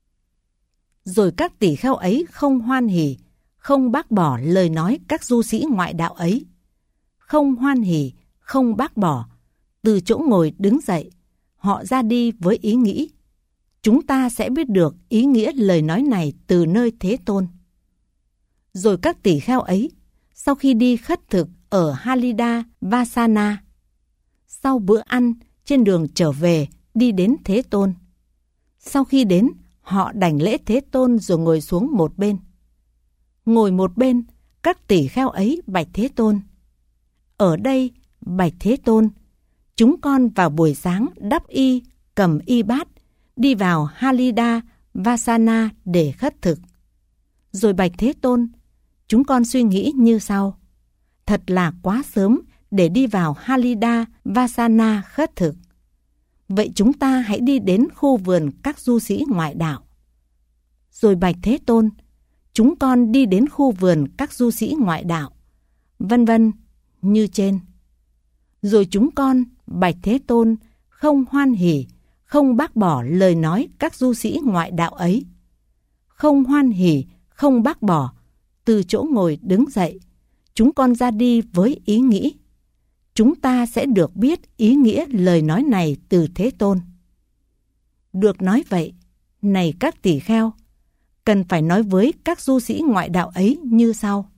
Speaker 1: Rồi các tỷ kheo ấy không hoan hỉ, không bác bỏ lời nói các du sĩ ngoại đạo ấy. Không hoan hỉ, không bác bỏ, từ chỗ ngồi đứng dậy, họ ra đi với ý nghĩ: chúng ta sẽ biết được ý nghĩa lời nói này từ nơi Thế Tôn. Rồi các tỷ kheo ấy, sau khi đi khất thực ở Halida Vasana, sau bữa ăn trên đường trở về đi đến Thế Tôn. Sau khi đến, họ đảnh lễ Thế Tôn rồi ngồi xuống một bên. Ngồi một bên, các tỷ kheo ấy bạch Thế Tôn: Ở đây, bạch Thế Tôn, chúng con vào buổi sáng đắp y, cầm y bát, đi vào Halida Vasana để khất thực. Rồi bạch Thế Tôn, chúng con suy nghĩ như sau: thật là quá sớm để đi vào Halida Vasana khất thực. Vậy chúng ta hãy đi đến khu vườn các du sĩ ngoại đạo. Rồi bạch Thế Tôn, chúng con đi đến khu vườn các du sĩ ngoại đạo, vân vân như trên. Rồi chúng con bạch Thế Tôn không hoan hỉ, không bác bỏ lời nói các du sĩ ngoại đạo ấy. Không hoan hỉ, không bác bỏ, từ chỗ ngồi đứng dậy, chúng con ra đi với ý nghĩ: chúng ta sẽ được biết ý nghĩa lời nói này từ Thế Tôn. Được nói vậy, này các tỷ kheo, cần phải nói với các du sĩ ngoại đạo ấy như sau: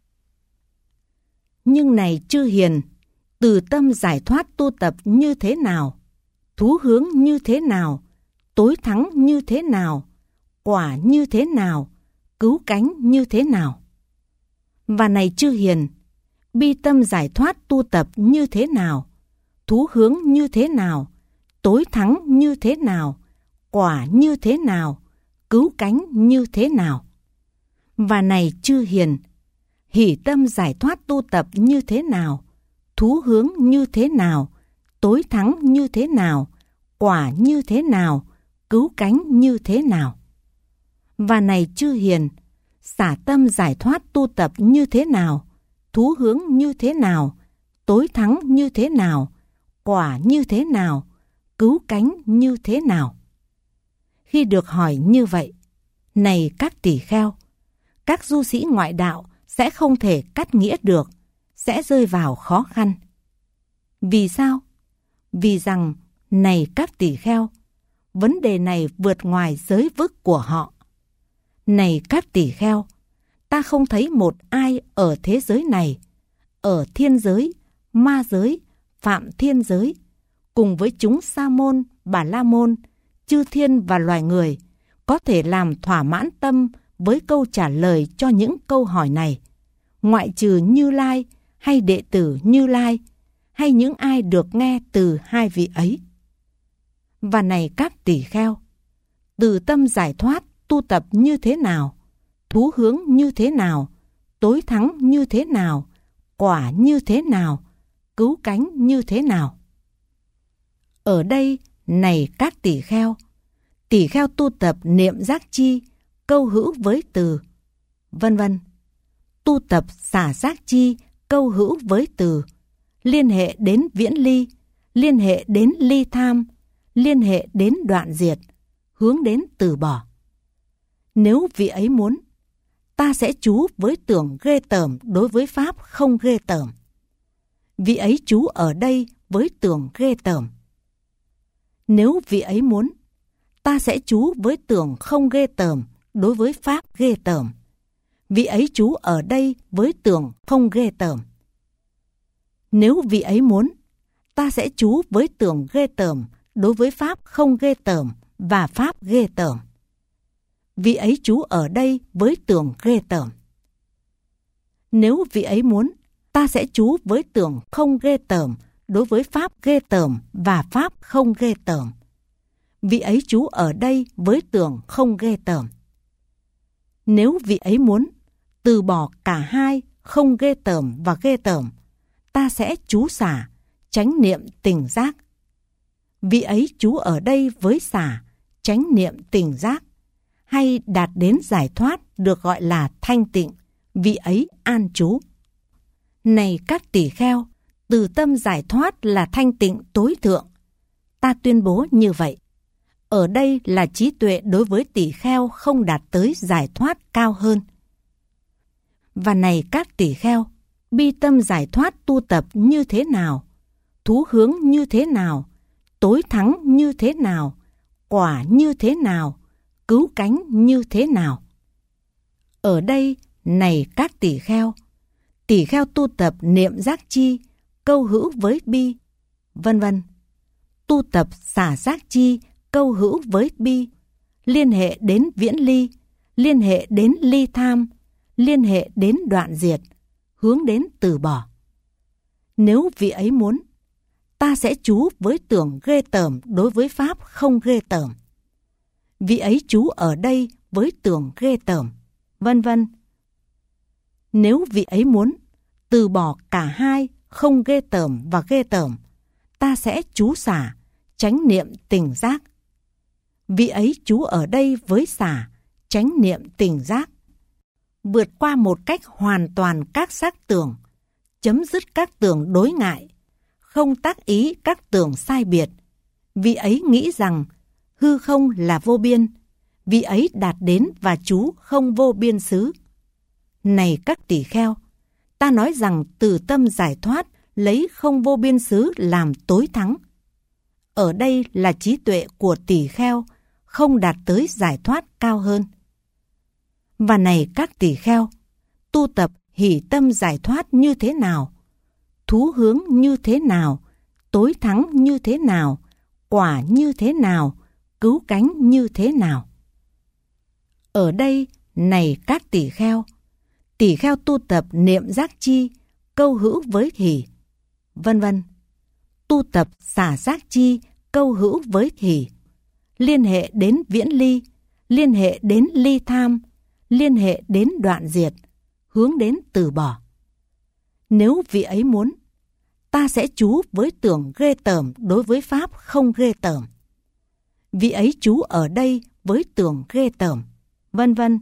Speaker 1: Nhưng này chư hiền, từ tâm giải thoát tu tập như thế nào, thú hướng như thế nào, tối thắng như thế nào, quả như thế nào, cứu cánh như thế nào. Và này chư hiền, bi tâm giải thoát tu tập như thế nào, thú hướng như thế nào, tối thắng như thế nào, quả như thế nào, cứu cánh như thế nào. Và này chư hiền, hỷ tâm giải thoát tu tập như thế nào, thú hướng như thế nào, tối thắng như thế nào, quả như thế nào, cứu cánh như thế nào. Và này chư hiền, xả tâm giải thoát tu tập như thế nào, thú hướng như thế nào, tối thắng như thế nào, quả như thế nào, cứu cánh như thế nào. Khi được hỏi như vậy, này các tỷ kheo, các du sĩ ngoại đạo sẽ không thể cắt nghĩa được, sẽ rơi vào khó khăn. Vì sao? Vì rằng, này các tỷ kheo, vấn đề này vượt ngoài giới vức của họ. Này các tỷ kheo, ta không thấy một ai ở thế giới này, ở thiên giới, ma giới, phạm thiên giới, cùng với chúng Sa môn, Bà La môn, chư thiên và loài người, có thể làm thỏa mãn tâm với câu trả lời cho những câu hỏi này, ngoại trừ Như Lai hay đệ tử Như Lai, hay những ai được nghe từ hai vị ấy. Và này các tỷ kheo, từ tâm giải thoát tu tập như thế nào, thú hướng như thế nào, tối thắng như thế nào, quả như thế nào, cứu cánh như thế nào. Ở đây, này các tỷ kheo, tỷ kheo tu tập niệm giác chi, câu hữu với từ, vân vân. Tu tập xả giác chi, câu hữu với từ, liên hệ đến viễn ly, liên hệ đến ly tham, liên hệ đến đoạn diệt, hướng đến từ bỏ. Nếu vị ấy muốn, ta sẽ trú với tưởng ghê tởm đối với pháp không ghê tởm. Vị ấy trú ở đây với tưởng ghê tởm. Nếu vị ấy muốn, ta sẽ trú với tưởng không ghê tởm đối với pháp ghê tởm. Vị ấy trú ở đây với tưởng không ghê tởm. Nếu vị ấy muốn, ta sẽ trú với tưởng ghê tởm đối với pháp không ghê tởm và pháp ghê tởm. Vị ấy trú ở đây với tưởng ghê tởm. Nếu vị ấy muốn, ta sẽ trú với tưởng không ghê tởm đối với pháp ghê tởm và pháp không ghê tởm. Vị ấy trú ở đây với tưởng không ghê tởm. Nếu vị ấy muốn, từ bỏ cả hai không ghê tởm và ghê tởm, ta sẽ trú xả, chánh niệm tỉnh giác. Vị ấy trú ở đây với xả, chánh niệm tỉnh giác, hay đạt đến giải thoát được gọi là thanh tịnh, vị ấy an trú. Này các tỷ kheo, từ tâm giải thoát là thanh tịnh tối thượng. Ta tuyên bố như vậy. Ở đây là trí tuệ đối với tỷ kheo không đạt tới giải thoát cao hơn. Và này các tỷ kheo, bi tâm giải thoát tu tập như thế nào, thú hướng như thế nào, tối thắng như thế nào, quả như thế nào, cứu cánh như thế nào. Ở đây, này các tỷ kheo, tỷ kheo tu tập niệm giác chi, câu hữu với bi, vân vân. tu tập xả giác chi câu hữu với bi, liên hệ đến viễn ly, liên hệ đến ly tham, liên hệ đến đoạn diệt, hướng đến từ bỏ. Nếu vị ấy muốn, ta sẽ trú với tưởng ghê tởm đối với pháp không ghê tởm. Vị ấy trú ở đây với tưởng ghê tởm, vân vân. Nếu vị ấy muốn từ bỏ cả hai không ghê tởm và ghê tởm, ta sẽ trú xả, chánh niệm tỉnh giác. Vị ấy trú ở đây với xả, chánh niệm tỉnh giác. Vượt qua một cách hoàn toàn các xác tưởng, chấm dứt các tưởng đối ngại, không tác ý các tưởng sai biệt. Vị ấy nghĩ rằng hư không là vô biên, vị ấy đạt đến và trú không vô biên xứ. Này các tỳ kheo, ta nói rằng từ tâm giải thoát lấy không vô biên xứ làm tối thắng. Ở đây là trí tuệ của tỳ kheo, không đạt tới giải thoát cao hơn. Và này các tỳ kheo, tu tập hỷ tâm giải thoát như thế nào? Thú hướng như thế nào? Tối thắng như thế nào? Quả như thế nào? Cứu cánh như thế nào? Ở đây, này các tỳ kheo, tỳ kheo tu tập niệm giác chi, câu hữu với hỷ, vân vân. Tu tập xả giác chi, câu hữu với hỷ, liên hệ đến viễn ly, liên hệ đến ly tham, liên hệ đến đoạn diệt, hướng đến từ bỏ. Nếu vị ấy muốn, ta sẽ trú với tưởng ghê tởm đối với pháp không ghê tởm. Vị ấy trú ở đây với tưởng ghê tởm, vân vân.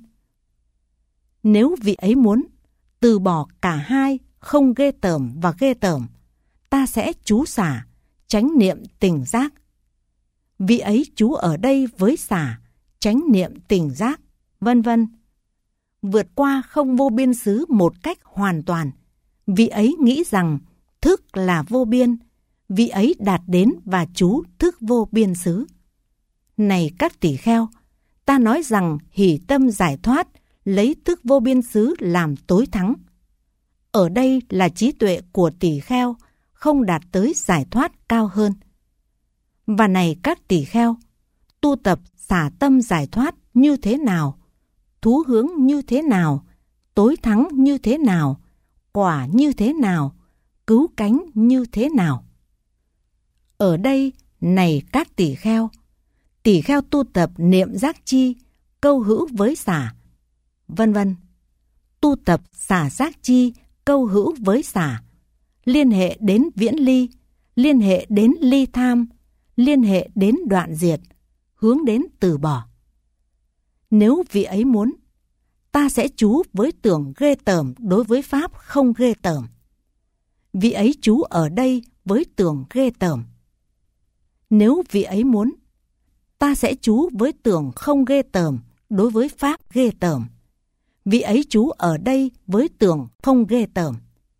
Speaker 1: Nếu vị ấy muốn từ bỏ cả hai không ghê tởm và ghê tởm, ta sẽ trú xả, chánh niệm tỉnh giác. Vị ấy trú ở đây với xả, chánh niệm tỉnh giác, vân vân. Vượt qua không vô biên xứ một cách hoàn toàn, vị ấy nghĩ rằng thức là vô biên, vị ấy đạt đến và trú thức vô biên xứ. Này các tỳ kheo, ta nói rằng hỷ tâm giải thoát lấy thức vô biên xứ làm tối thắng. Ở đây là trí tuệ của tỳ kheo, không đạt tới giải thoát cao hơn. Và này các tỳ kheo, tu tập xả tâm giải thoát như thế nào? Thú hướng như thế nào? Tối thắng như thế nào? Quả như thế nào? Cứu cánh như thế nào? Ở đây, này các tỳ kheo, tỳ kheo tu tập niệm giác chi, câu hữu với xả, vân vân. Tu tập xả giác chi, câu hữu với xả, liên hệ đến viễn ly, liên hệ đến ly tham, liên hệ đến đoạn diệt, hướng đến từ bỏ. Nếu vị ấy muốn, ta sẽ trú với tưởng ghê tởm đối với pháp không ghê tởm. Vị ấy trú ở đây với tưởng ghê tởm. Nếu vị ấy muốn, ta sẽ trú với tưởng không ghê tởm đối với pháp ghê tởm. Vị ấy trú ở đây với tưởng không ghê tởm.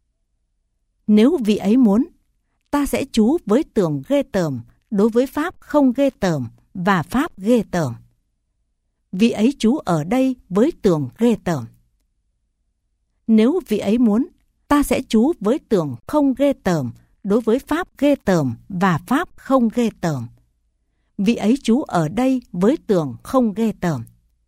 Speaker 1: Nếu vị ấy muốn, ta sẽ trú với tưởng ghê tởm đối với pháp không ghê tởm và pháp ghê tởm. Vị ấy trú ở đây với tưởng ghê tởm. Nếu vị ấy muốn, ta sẽ trú với tưởng không ghê tởm đối với pháp ghê tởm và pháp không ghê tởm. Vị ấy trú ở đây với tưởng không ghê tởm.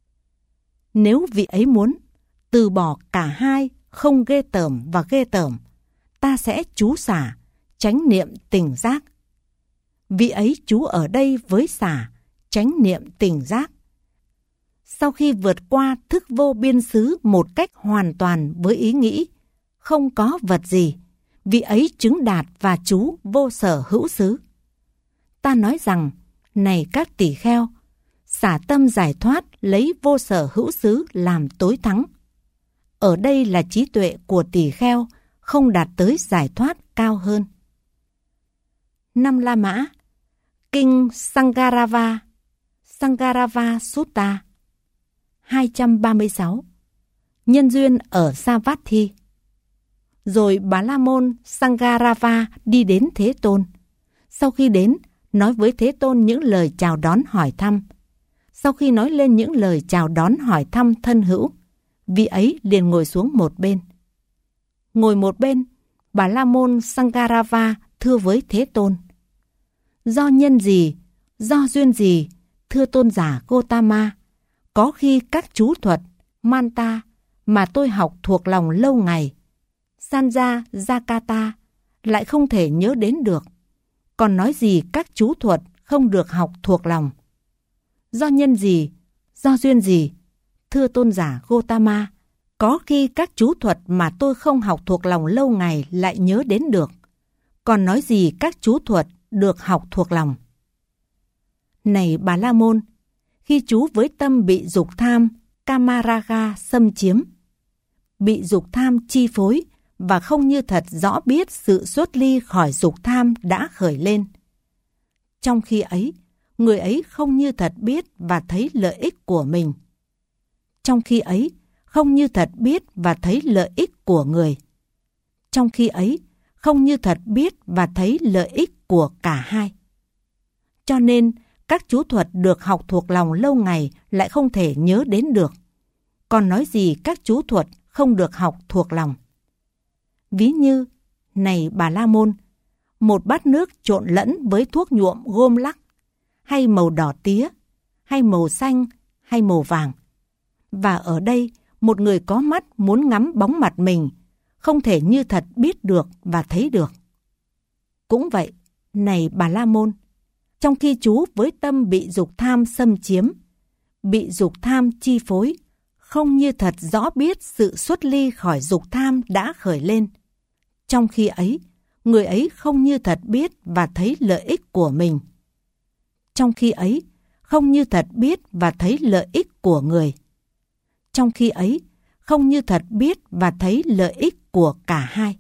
Speaker 1: Nếu vị ấy muốn từ bỏ cả hai không ghê tởm và ghê tởm, ta sẽ trú xả, chánh niệm tỉnh giác. Vị ấy trú ở đây với xả, chánh niệm tỉnh giác. Sau khi vượt qua thức vô biên xứ một cách hoàn toàn với ý nghĩ không có vật gì, vị ấy chứng đạt và trú vô sở hữu xứ. Ta nói rằng, này các tỳ kheo, xả tâm giải thoát lấy vô sở hữu xứ làm tối thắng. Ở đây là trí tuệ của tỳ kheo, không đạt tới giải thoát cao hơn. Năm La Mã, Kinh Sangarava, Sangarava Sutta, hai trăm ba mươi sáu. Nhân duyên ở Savatthi. Rồi Bà La Môn Sangarava đi đến Thế Tôn. Sau khi đến, nói với Thế Tôn những lời chào đón hỏi thăm. Sau khi nói lên những lời chào đón hỏi thăm thân hữu, vị ấy liền ngồi xuống một bên. Ngồi một bên, Bà La Môn Sangarava thưa với Thế Tôn: Do nhân gì, do duyên gì, thưa tôn giả Gotama, có khi các chú thuật, manta mà tôi học thuộc lòng lâu ngày, Sanja Jakata, lại không thể nhớ đến được. Còn nói gì các chú thuật không được học thuộc lòng. Do nhân gì, do duyên gì, thưa tôn giả Gotama, có khi các chú thuật mà tôi không học thuộc lòng lâu ngày lại nhớ đến được. Còn nói gì các chú thuật được học thuộc lòng. Này Bà La Môn, khi chú với tâm bị dục tham, Kamaraga xâm chiếm, bị dục tham chi phối và không như thật rõ biết sự xuất ly khỏi dục tham đã khởi lên. Trong khi ấy, người ấy không như thật biết và thấy lợi ích của mình. Trong khi ấy, không như thật biết và thấy lợi ích của người. Trong khi ấy, không như thật biết và thấy lợi ích của cả hai. Cho nên, các chú thuật được học thuộc lòng lâu ngày lại không thể nhớ đến được. Còn nói gì các chú thuật không được học thuộc lòng. Ví như, này Bà La Môn, một bát nước trộn lẫn với thuốc nhuộm gôm lắc, hay màu đỏ tía, hay màu xanh, hay màu vàng. Và ở đây, một người có mắt muốn ngắm bóng mặt mình, không thể như thật biết được và thấy được. Cũng vậy, này Bà La Môn, trong khi chú với tâm bị dục tham xâm chiếm, bị dục tham chi phối, không như thật rõ biết sự xuất ly khỏi dục tham đã khởi lên. Trong khi ấy, người ấy không như thật biết và thấy lợi ích của mình. Trong khi ấy, không như thật biết và thấy lợi ích của người. Trong khi ấy, không như thật biết và thấy lợi ích của cả hai.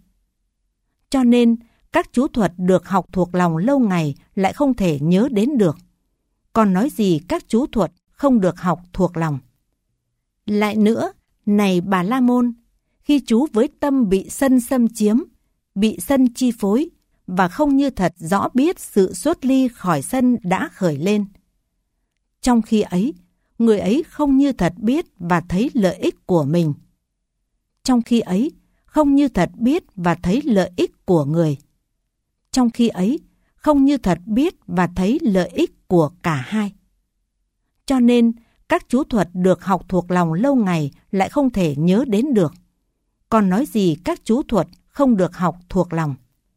Speaker 1: Cho nên, các chú thuật được học thuộc lòng lâu ngày lại không thể nhớ đến được. Còn nói gì các chú thuật không được học thuộc lòng. Lại nữa, này Bà La Môn, khi chú với tâm bị sân xâm chiếm, bị sân chi phối và không như thật rõ biết sự xuất ly khỏi sân đã khởi lên. Trong khi ấy, người ấy không như thật biết và thấy lợi ích của mình. Trong khi ấy, không như thật biết và thấy lợi ích của người. Trong khi ấy, không như thật biết và thấy lợi ích của cả hai. Cho nên, các chú thuật được học thuộc lòng lâu ngày lại không thể nhớ đến được. Còn nói gì các chú thuật không được học thuộc lòng.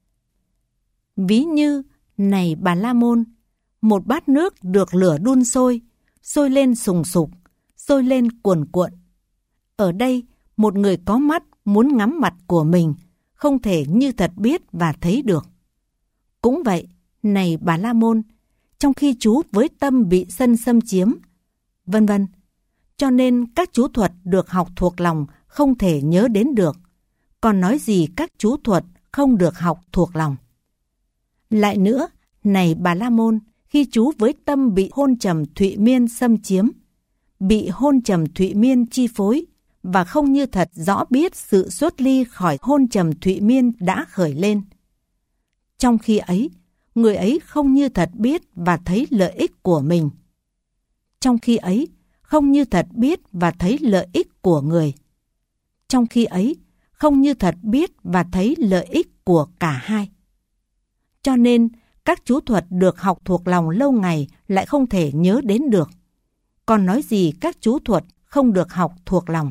Speaker 1: Ví như, này Bà La Môn, một bát nước được lửa đun sôi, sôi lên sùng sục, sôi lên cuồn cuộn. Ở đây, một người có mắt muốn ngắm mặt của mình, không thể như thật biết và thấy được. Cũng vậy, này Bà La Môn, trong khi chú với tâm bị sân xâm chiếm, vân vân. Cho nên các chú thuật được học thuộc lòng không thể nhớ đến được. Còn nói gì các chú thuật không được học thuộc lòng. Lại nữa, này Bà La Môn, khi chú với tâm bị hôn trầm thụy miên xâm chiếm, bị hôn trầm thụy miên chi phối và không như thật rõ biết sự xuất ly khỏi hôn trầm thụy miên đã khởi lên. Trong khi ấy, người ấy không như thật biết và thấy lợi ích của mình. Trong khi ấy, không như thật biết và thấy lợi ích của người. Trong khi ấy, không như thật biết và thấy lợi ích của cả hai. Cho nên, các chú thuật được học thuộc lòng lâu ngày lại không thể nhớ đến được. Còn nói gì các chú thuật không được học thuộc lòng.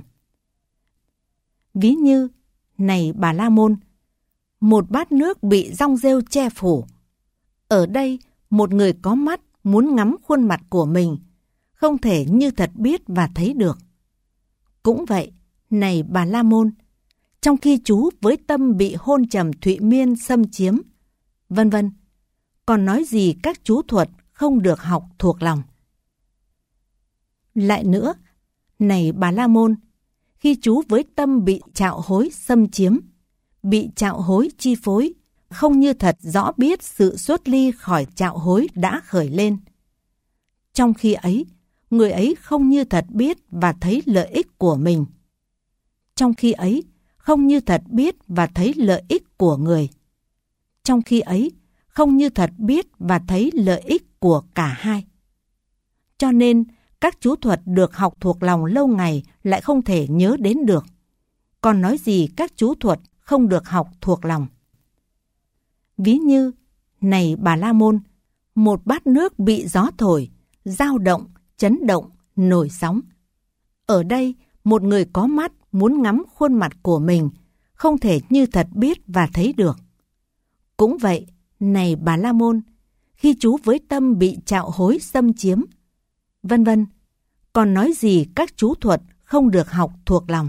Speaker 1: Ví như, này Bà La Môn, một bát nước bị dong rêu che phủ. Ở đây, một người có mắt muốn ngắm khuôn mặt của mình, không thể như thật biết và thấy được. Cũng vậy, này Bà La Môn, trong khi chú với tâm bị hôn trầm thụy miên xâm chiếm, vân vân. Còn nói gì các chú thuật không được học thuộc lòng. Lại nữa, này Bà La Môn, khi chú với tâm bị trạo hối xâm chiếm, bị trạo hối chi phối, không như thật rõ biết sự xuất ly khỏi trạo hối đã khởi lên. Trong khi ấy, người ấy không như thật biết và thấy lợi ích của mình. Trong khi ấy, không như thật biết và thấy lợi ích của người. Trong khi ấy, không như thật biết và thấy lợi ích của cả hai. Cho nên, các chú thuật được học thuộc lòng lâu ngày lại không thể nhớ đến được. Còn nói gì các chú thuật không được học thuộc lòng. Ví như, này Bà La Môn, một bát nước bị gió thổi, dao động, chấn động, nổi sóng. Ở đây, một người có mắt muốn ngắm khuôn mặt của mình, không thể như thật biết và thấy được. Cũng vậy, này Bà La Môn, khi chú với tâm bị trạo hối xâm chiếm, vân vân, còn nói gì các chú thuật không được học thuộc lòng.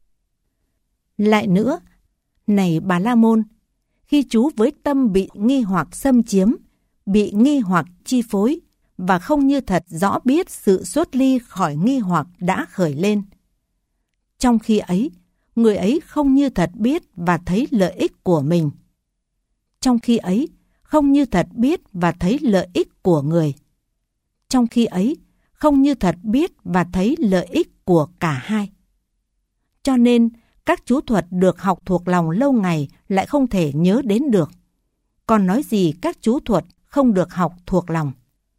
Speaker 1: Lại nữa, này Bà La Môn, khi chú với tâm bị nghi hoặc xâm chiếm, bị nghi hoặc chi phối và không như thật rõ biết sự xuất ly khỏi nghi hoặc đã khởi lên. Trong khi ấy, người ấy không như thật biết và thấy lợi ích của mình. Trong khi ấy, không như thật biết và thấy lợi ích của người. Trong khi ấy, không như thật biết và thấy lợi ích của cả hai. Cho nên, các chú thuật được học thuộc lòng lâu ngày lại không thể nhớ đến được. Còn nói gì các chú thuật không được học thuộc lòng.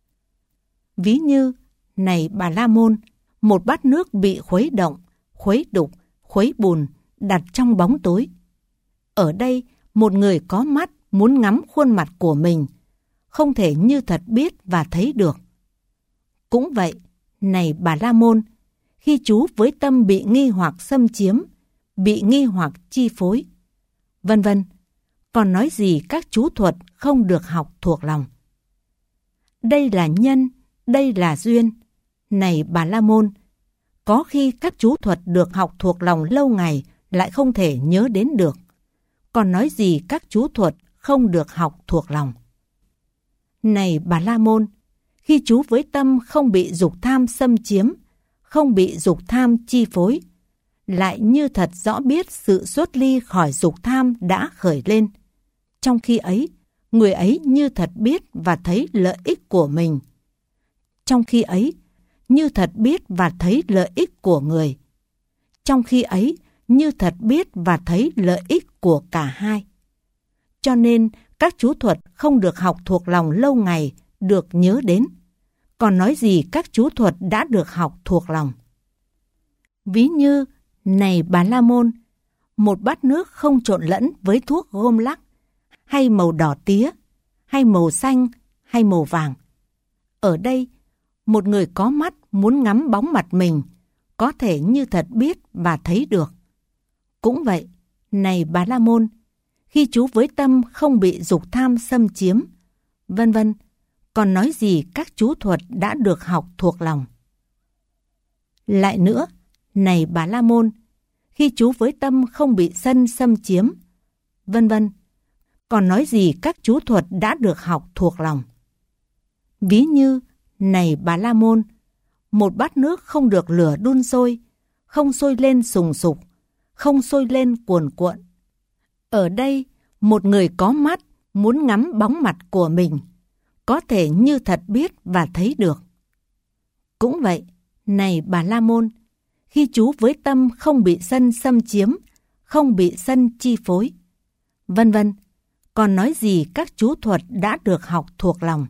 Speaker 1: Ví như, này Bà La Môn, một bát nước bị khuấy động, khuấy đục, khuấy bùn, đặt trong bóng tối. Ở đây, một người có mắt muốn ngắm khuôn mặt của mình, không thể như thật biết và thấy được. Cũng vậy, này Bà La Môn, khi chú với tâm bị nghi hoặc xâm chiếm, bị nghi hoặc chi phối, vân vân, còn nói gì các chú thuật không được học thuộc lòng. Đây là nhân, đây là duyên. Này Bà La Môn, có khi các chú thuật được học thuộc lòng lâu ngày lại không thể nhớ đến được. Còn nói gì các chú thuật không được học thuộc lòng. Này Bà La Môn, khi chú với tâm không bị dục tham xâm chiếm, không bị dục tham chi phối, lại như thật rõ biết sự xuất ly khỏi dục tham đã khởi lên. Trong khi ấy, người ấy như thật biết và thấy lợi ích của mình. Trong khi ấy, như thật biết và thấy lợi ích của người. Trong khi ấy, như thật biết và thấy lợi ích của cả hai. Cho nên, các chú thuật không được học thuộc lòng lâu ngày, được nhớ đến. Còn nói gì các chú thuật đã được học thuộc lòng. Ví như, này Bà La Môn, một bát nước không trộn lẫn với thuốc gôm lắc, hay màu đỏ tía, hay màu xanh, hay màu vàng. Ở đây, một người có mắt muốn ngắm bóng mặt mình, có thể như thật biết và thấy được. Cũng vậy, này Bà La Môn, khi chú với tâm không bị dục tham xâm chiếm, vân vân, còn nói gì các chú thuật đã được học thuộc lòng. Lại nữa, này Bà La Môn, khi chú với tâm không bị sân xâm chiếm, vân vân, còn nói gì các chú thuật đã được học thuộc lòng. Ví như, này Bà La Môn, một bát nước không được lửa đun sôi, không sôi lên sùng sục, không sôi lên cuồn cuộn. Ở đây, một người có mắt muốn ngắm bóng mặt của mình, có thể như thật biết và thấy được. Cũng vậy, này Bà La Môn, khi chú với tâm không bị sân xâm chiếm, không bị sân chi phối, vân vân, còn nói gì các chú thuật đã được học thuộc lòng.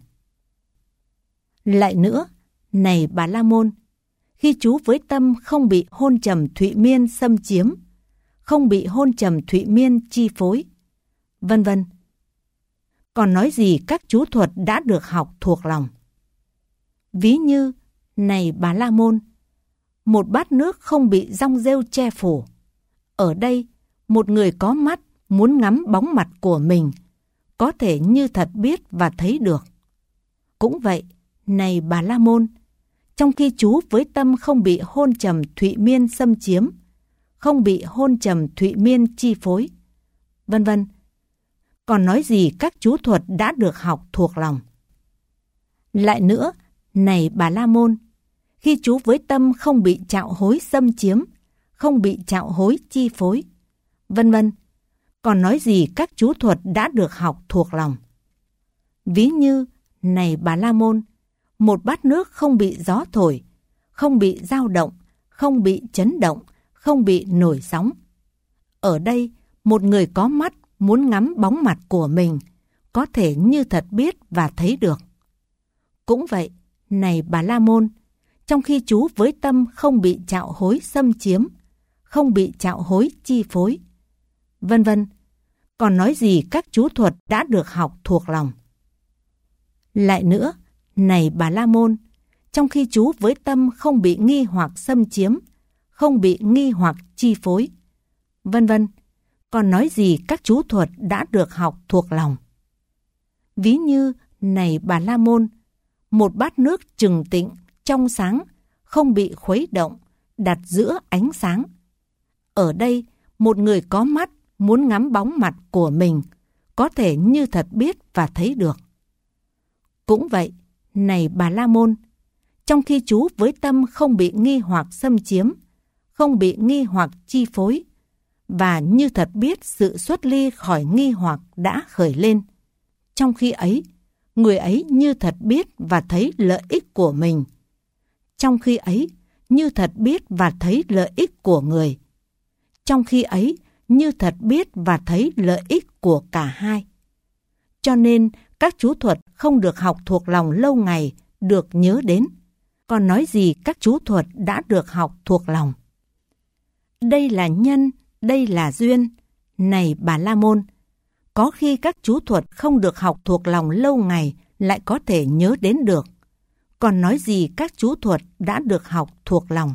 Speaker 1: Lại nữa, này Bà La Môn, khi chú với tâm không bị hôn trầm thụy miên xâm chiếm, không bị hôn trầm thụy miên chi phối, vân vân, còn nói gì các chú thuật đã được học thuộc lòng. Ví như, này Bà La Môn, một bát nước không bị rong rêu che phủ. Ở đây, một người có mắt muốn ngắm bóng mặt của mình, có thể như thật biết và thấy được. Cũng vậy, này Bà La Môn, trong khi chú với tâm không bị hôn trầm thụy miên xâm chiếm, không bị hôn trầm thụy miên chi phối, vân vân, còn nói gì các chú thuật đã được học thuộc lòng. Lại nữa, này Bà La Môn, khi chú với tâm không bị trạo hối xâm chiếm, không bị trạo hối chi phối, vân vân, còn nói gì các chú thuật đã được học thuộc lòng. Ví như, này Bà La Môn, một bát nước không bị gió thổi, không bị dao động, không bị chấn động, không bị nổi sóng. Ở đây, một người có mắt muốn ngắm bóng mặt của mình, có thể như thật biết và thấy được. Cũng vậy, này Bà La Môn, trong khi chú với tâm không bị trạo hối xâm chiếm, không bị trạo hối chi phối, vân vân, còn nói gì các chú thuật đã được học thuộc lòng. Lại nữa, này Bà La Môn, trong khi chú với tâm không bị nghi hoặc xâm chiếm, không bị nghi hoặc chi phối, vân vân, còn nói gì các chú thuật đã được học thuộc lòng. Ví như, này Bà La Môn, một bát nước trừng tịnh, trong sáng, không bị khuấy động, đặt giữa ánh sáng. Ở đây, một người có mắt muốn ngắm bóng mặt của mình, có thể như thật biết và thấy được. Cũng vậy, này Bà La Môn, trong khi chú với tâm không bị nghi hoặc xâm chiếm, không bị nghi hoặc chi phối, và như thật biết sự xuất ly khỏi nghi hoặc đã khởi lên, trong khi ấy, người ấy như thật biết và thấy lợi ích của mình. Trong khi ấy, như thật biết và thấy lợi ích của người. Trong khi ấy, như thật biết và thấy lợi ích của cả hai. Cho nên, các chú thuật không được học thuộc lòng lâu ngày, được nhớ đến. Còn nói gì các chú thuật đã được học thuộc lòng. Đây là nhân, đây là duyên. Này Bà La Môn, có khi các chú thuật không được học thuộc lòng lâu ngày lại có thể nhớ đến được. Còn nói gì các chú thuật đã được học thuộc lòng.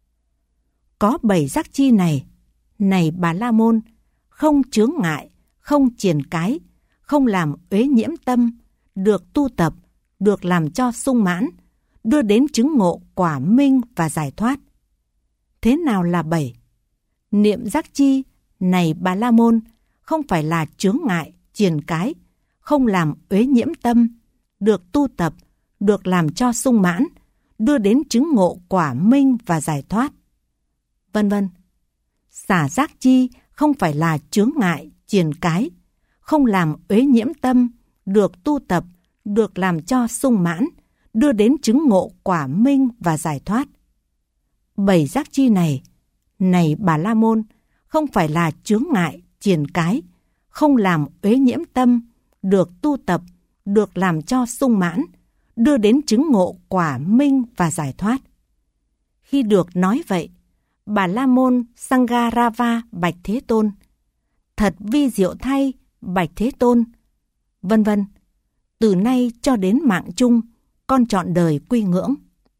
Speaker 1: Có bảy giác chi này, này Bà La Môn, không chướng ngại, không triền cái, không làm uế nhiễm tâm, được tu tập, được làm cho sung mãn, đưa đến chứng ngộ quả minh và giải thoát. Thế nào là bảy? Niệm giác chi, này Bà La Môn, không phải là chướng ngại, triền cái, không làm uế nhiễm tâm, được tu tập, được làm cho sung mãn, đưa đến chứng ngộ quả minh và giải thoát, vân vân. Xả giác chi không phải là chướng ngại, triền cái, không làm uế nhiễm tâm, được tu tập, được làm cho sung mãn, đưa đến chứng ngộ quả minh và giải thoát. Bảy giác chi này, này Bà La Môn, không phải là chướng ngại, triền cái, không làm uế nhiễm tâm, được tu tập, được làm cho sung mãn, đưa đến chứng ngộ quả minh và giải thoát. Khi được nói vậy, Bà La Môn Sangarava bạch Thế Tôn, thật vi diệu thay, bạch Thế Tôn, vân vân. Từ nay cho đến mạng chung, con trọn đời quy ngưỡng.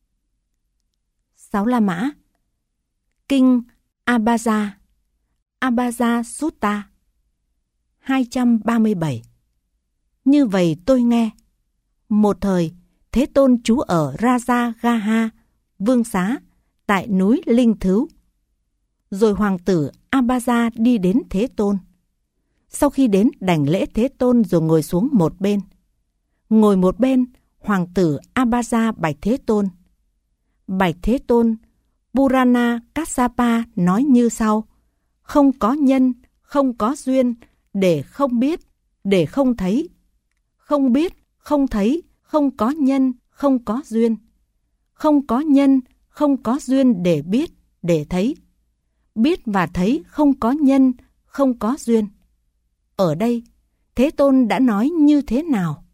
Speaker 1: Sáu La Mã. Kinh Abhaja, Abhaja Sutta, hai trăm ba mươi bảy. Như vậy tôi nghe. Một thời, Thế Tôn trú ở Rajagaha, vương xá, tại núi Linh Thứu. Rồi hoàng tử Abhaja đi đến Thế Tôn. Sau khi đến đảnh lễ Thế Tôn rồi ngồi xuống một bên. Ngồi một bên, hoàng tử Abhaja bạch Thế Tôn. Bạch Thế Tôn, Purana Kassapa nói như sau: không có nhân, không có duyên, để không biết, để không thấy. Không biết, không thấy, không có nhân, không có duyên. Không có nhân, không có duyên để biết, để thấy. Biết và thấy không có nhân, không có duyên. Ở đây, Thế Tôn đã nói như thế nào?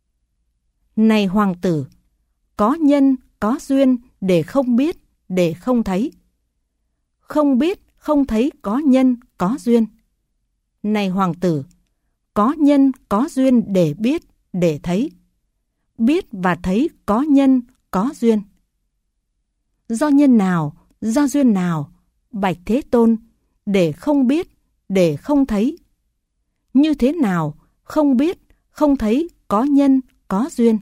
Speaker 1: Này hoàng tử, có nhân, có duyên để không biết, để không thấy. Không biết, không thấy có nhân, có duyên. Này hoàng tử, có nhân, có duyên để biết, để thấy. Biết và thấy có nhân, có duyên. Do nhân nào, do duyên nào, bạch Thế Tôn, để không biết, để không thấy. Như thế nào, không biết, không thấy có nhân, có duyên.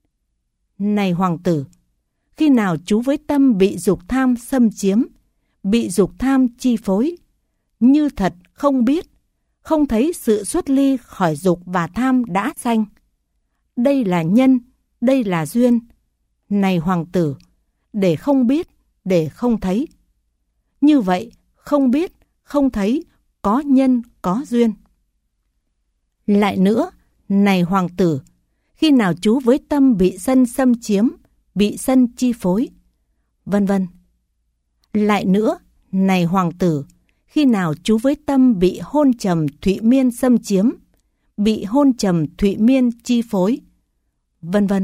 Speaker 1: Này hoàng tử, khi nào chú với tâm bị dục tham xâm chiếm, bị dục tham chi phối, như thật không biết, không thấy sự xuất ly khỏi dục và tham đã sanh. Đây là nhân, đây là duyên. Này hoàng tử, để không biết, để không thấy. Như vậy, không biết, không thấy, có nhân, có duyên. Lại nữa, này hoàng tử, khi nào chú với tâm bị sân xâm chiếm, bị sân chi phối, vân vân. Lại nữa, này hoàng tử, khi nào chú với tâm bị hôn trầm thụy miên xâm chiếm, bị hôn trầm thụy miên chi phối, vân vân.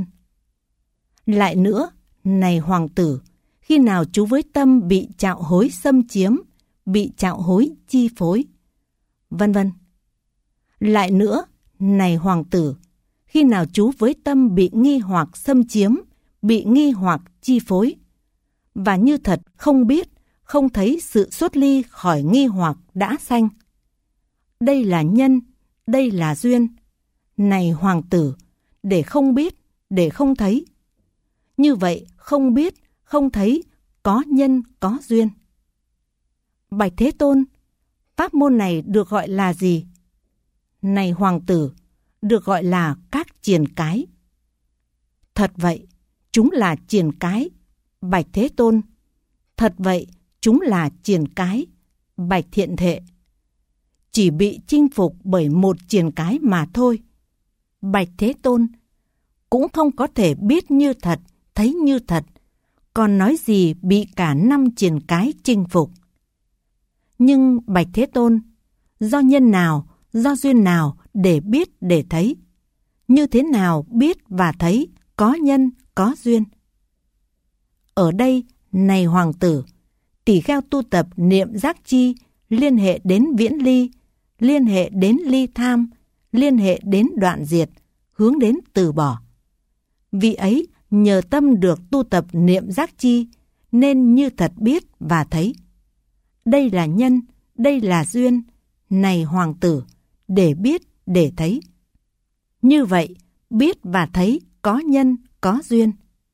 Speaker 1: Lại nữa, này hoàng tử, khi nào chú với tâm bị trạo hối xâm chiếm, bị trạo hối chi phối, vân vân. Lại nữa, này hoàng tử, khi nào chú với tâm bị nghi hoặc xâm chiếm, bị nghi hoặc chi phối, và như thật không biết, không thấy sự xuất ly khỏi nghi hoặc đã sanh. Đây là nhân, đây là duyên. Này hoàng tử, để không biết, để không thấy. Như vậy, không biết, không thấy, có nhân, có duyên. Bạch Thế Tôn, pháp môn này được gọi là gì? Này hoàng tử, được gọi là các triền cái. Thật vậy, chúng là triền cái, Bạch Thế Tôn. Thật vậy, chúng là triền cái, Bạch Thiện Thệ. Chỉ bị chinh phục bởi một triền cái mà thôi. Bạch Thế Tôn, cũng không có thể biết như thật, thấy như thật, còn nói gì bị cả năm triền cái chinh phục. Nhưng Bạch Thế Tôn, do nhân nào, do duyên nào để biết, để thấy? Như thế nào biết và thấy có nhân, có duyên? Ở đây, này hoàng tử, tỳ kheo tu tập niệm giác chi, liên hệ đến viễn ly, liên hệ đến ly tham, liên hệ đến đoạn diệt, hướng đến từ bỏ. Vì ấy, nhờ tâm được tu tập niệm giác chi, nên như thật biết và thấy. Đây là nhân, đây là duyên, này hoàng tử, để biết, để thấy. Như vậy, biết và thấy có nhân, có duyên.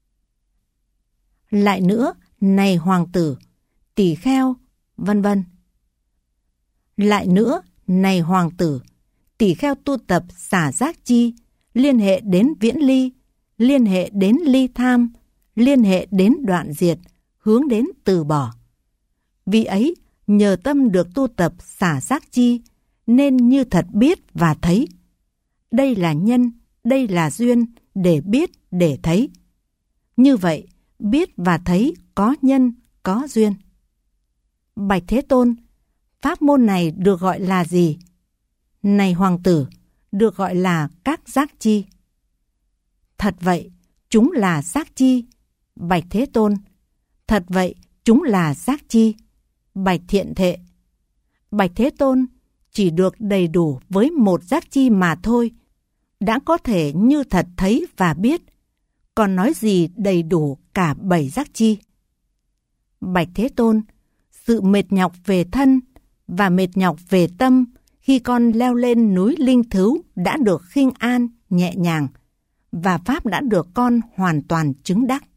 Speaker 1: Lại nữa, này hoàng tử, tỳ kheo, vân vân. Lại nữa, này hoàng tử, tỳ kheo tu tập xả giác chi, liên hệ đến viễn ly, liên hệ đến ly tham, liên hệ đến đoạn diệt, hướng đến từ bỏ. Vì ấy, nhờ tâm được tu tập xả giác chi, nên như thật biết và thấy. Đây là nhân, đây là duyên, để biết, để thấy. Như vậy, biết và thấy có nhân, có duyên. Bạch Thế Tôn, pháp môn này được gọi là gì? Này hoàng tử, được gọi là các giác chi. Thật vậy, chúng là giác chi, Bạch Thế Tôn. Thật vậy, chúng là giác chi, Bạch Thiện Thệ. Bạch Thế Tôn, chỉ được đầy đủ với một giác chi mà thôi, đã có thể như thật thấy và biết, còn nói gì đầy đủ cả bảy giác chi? Bạch Thế Tôn, sự mệt nhọc về thân và mệt nhọc về tâm khi con leo lên núi Linh Thứu đã được khinh an, nhẹ nhàng, và pháp đã được con hoàn toàn chứng đắc.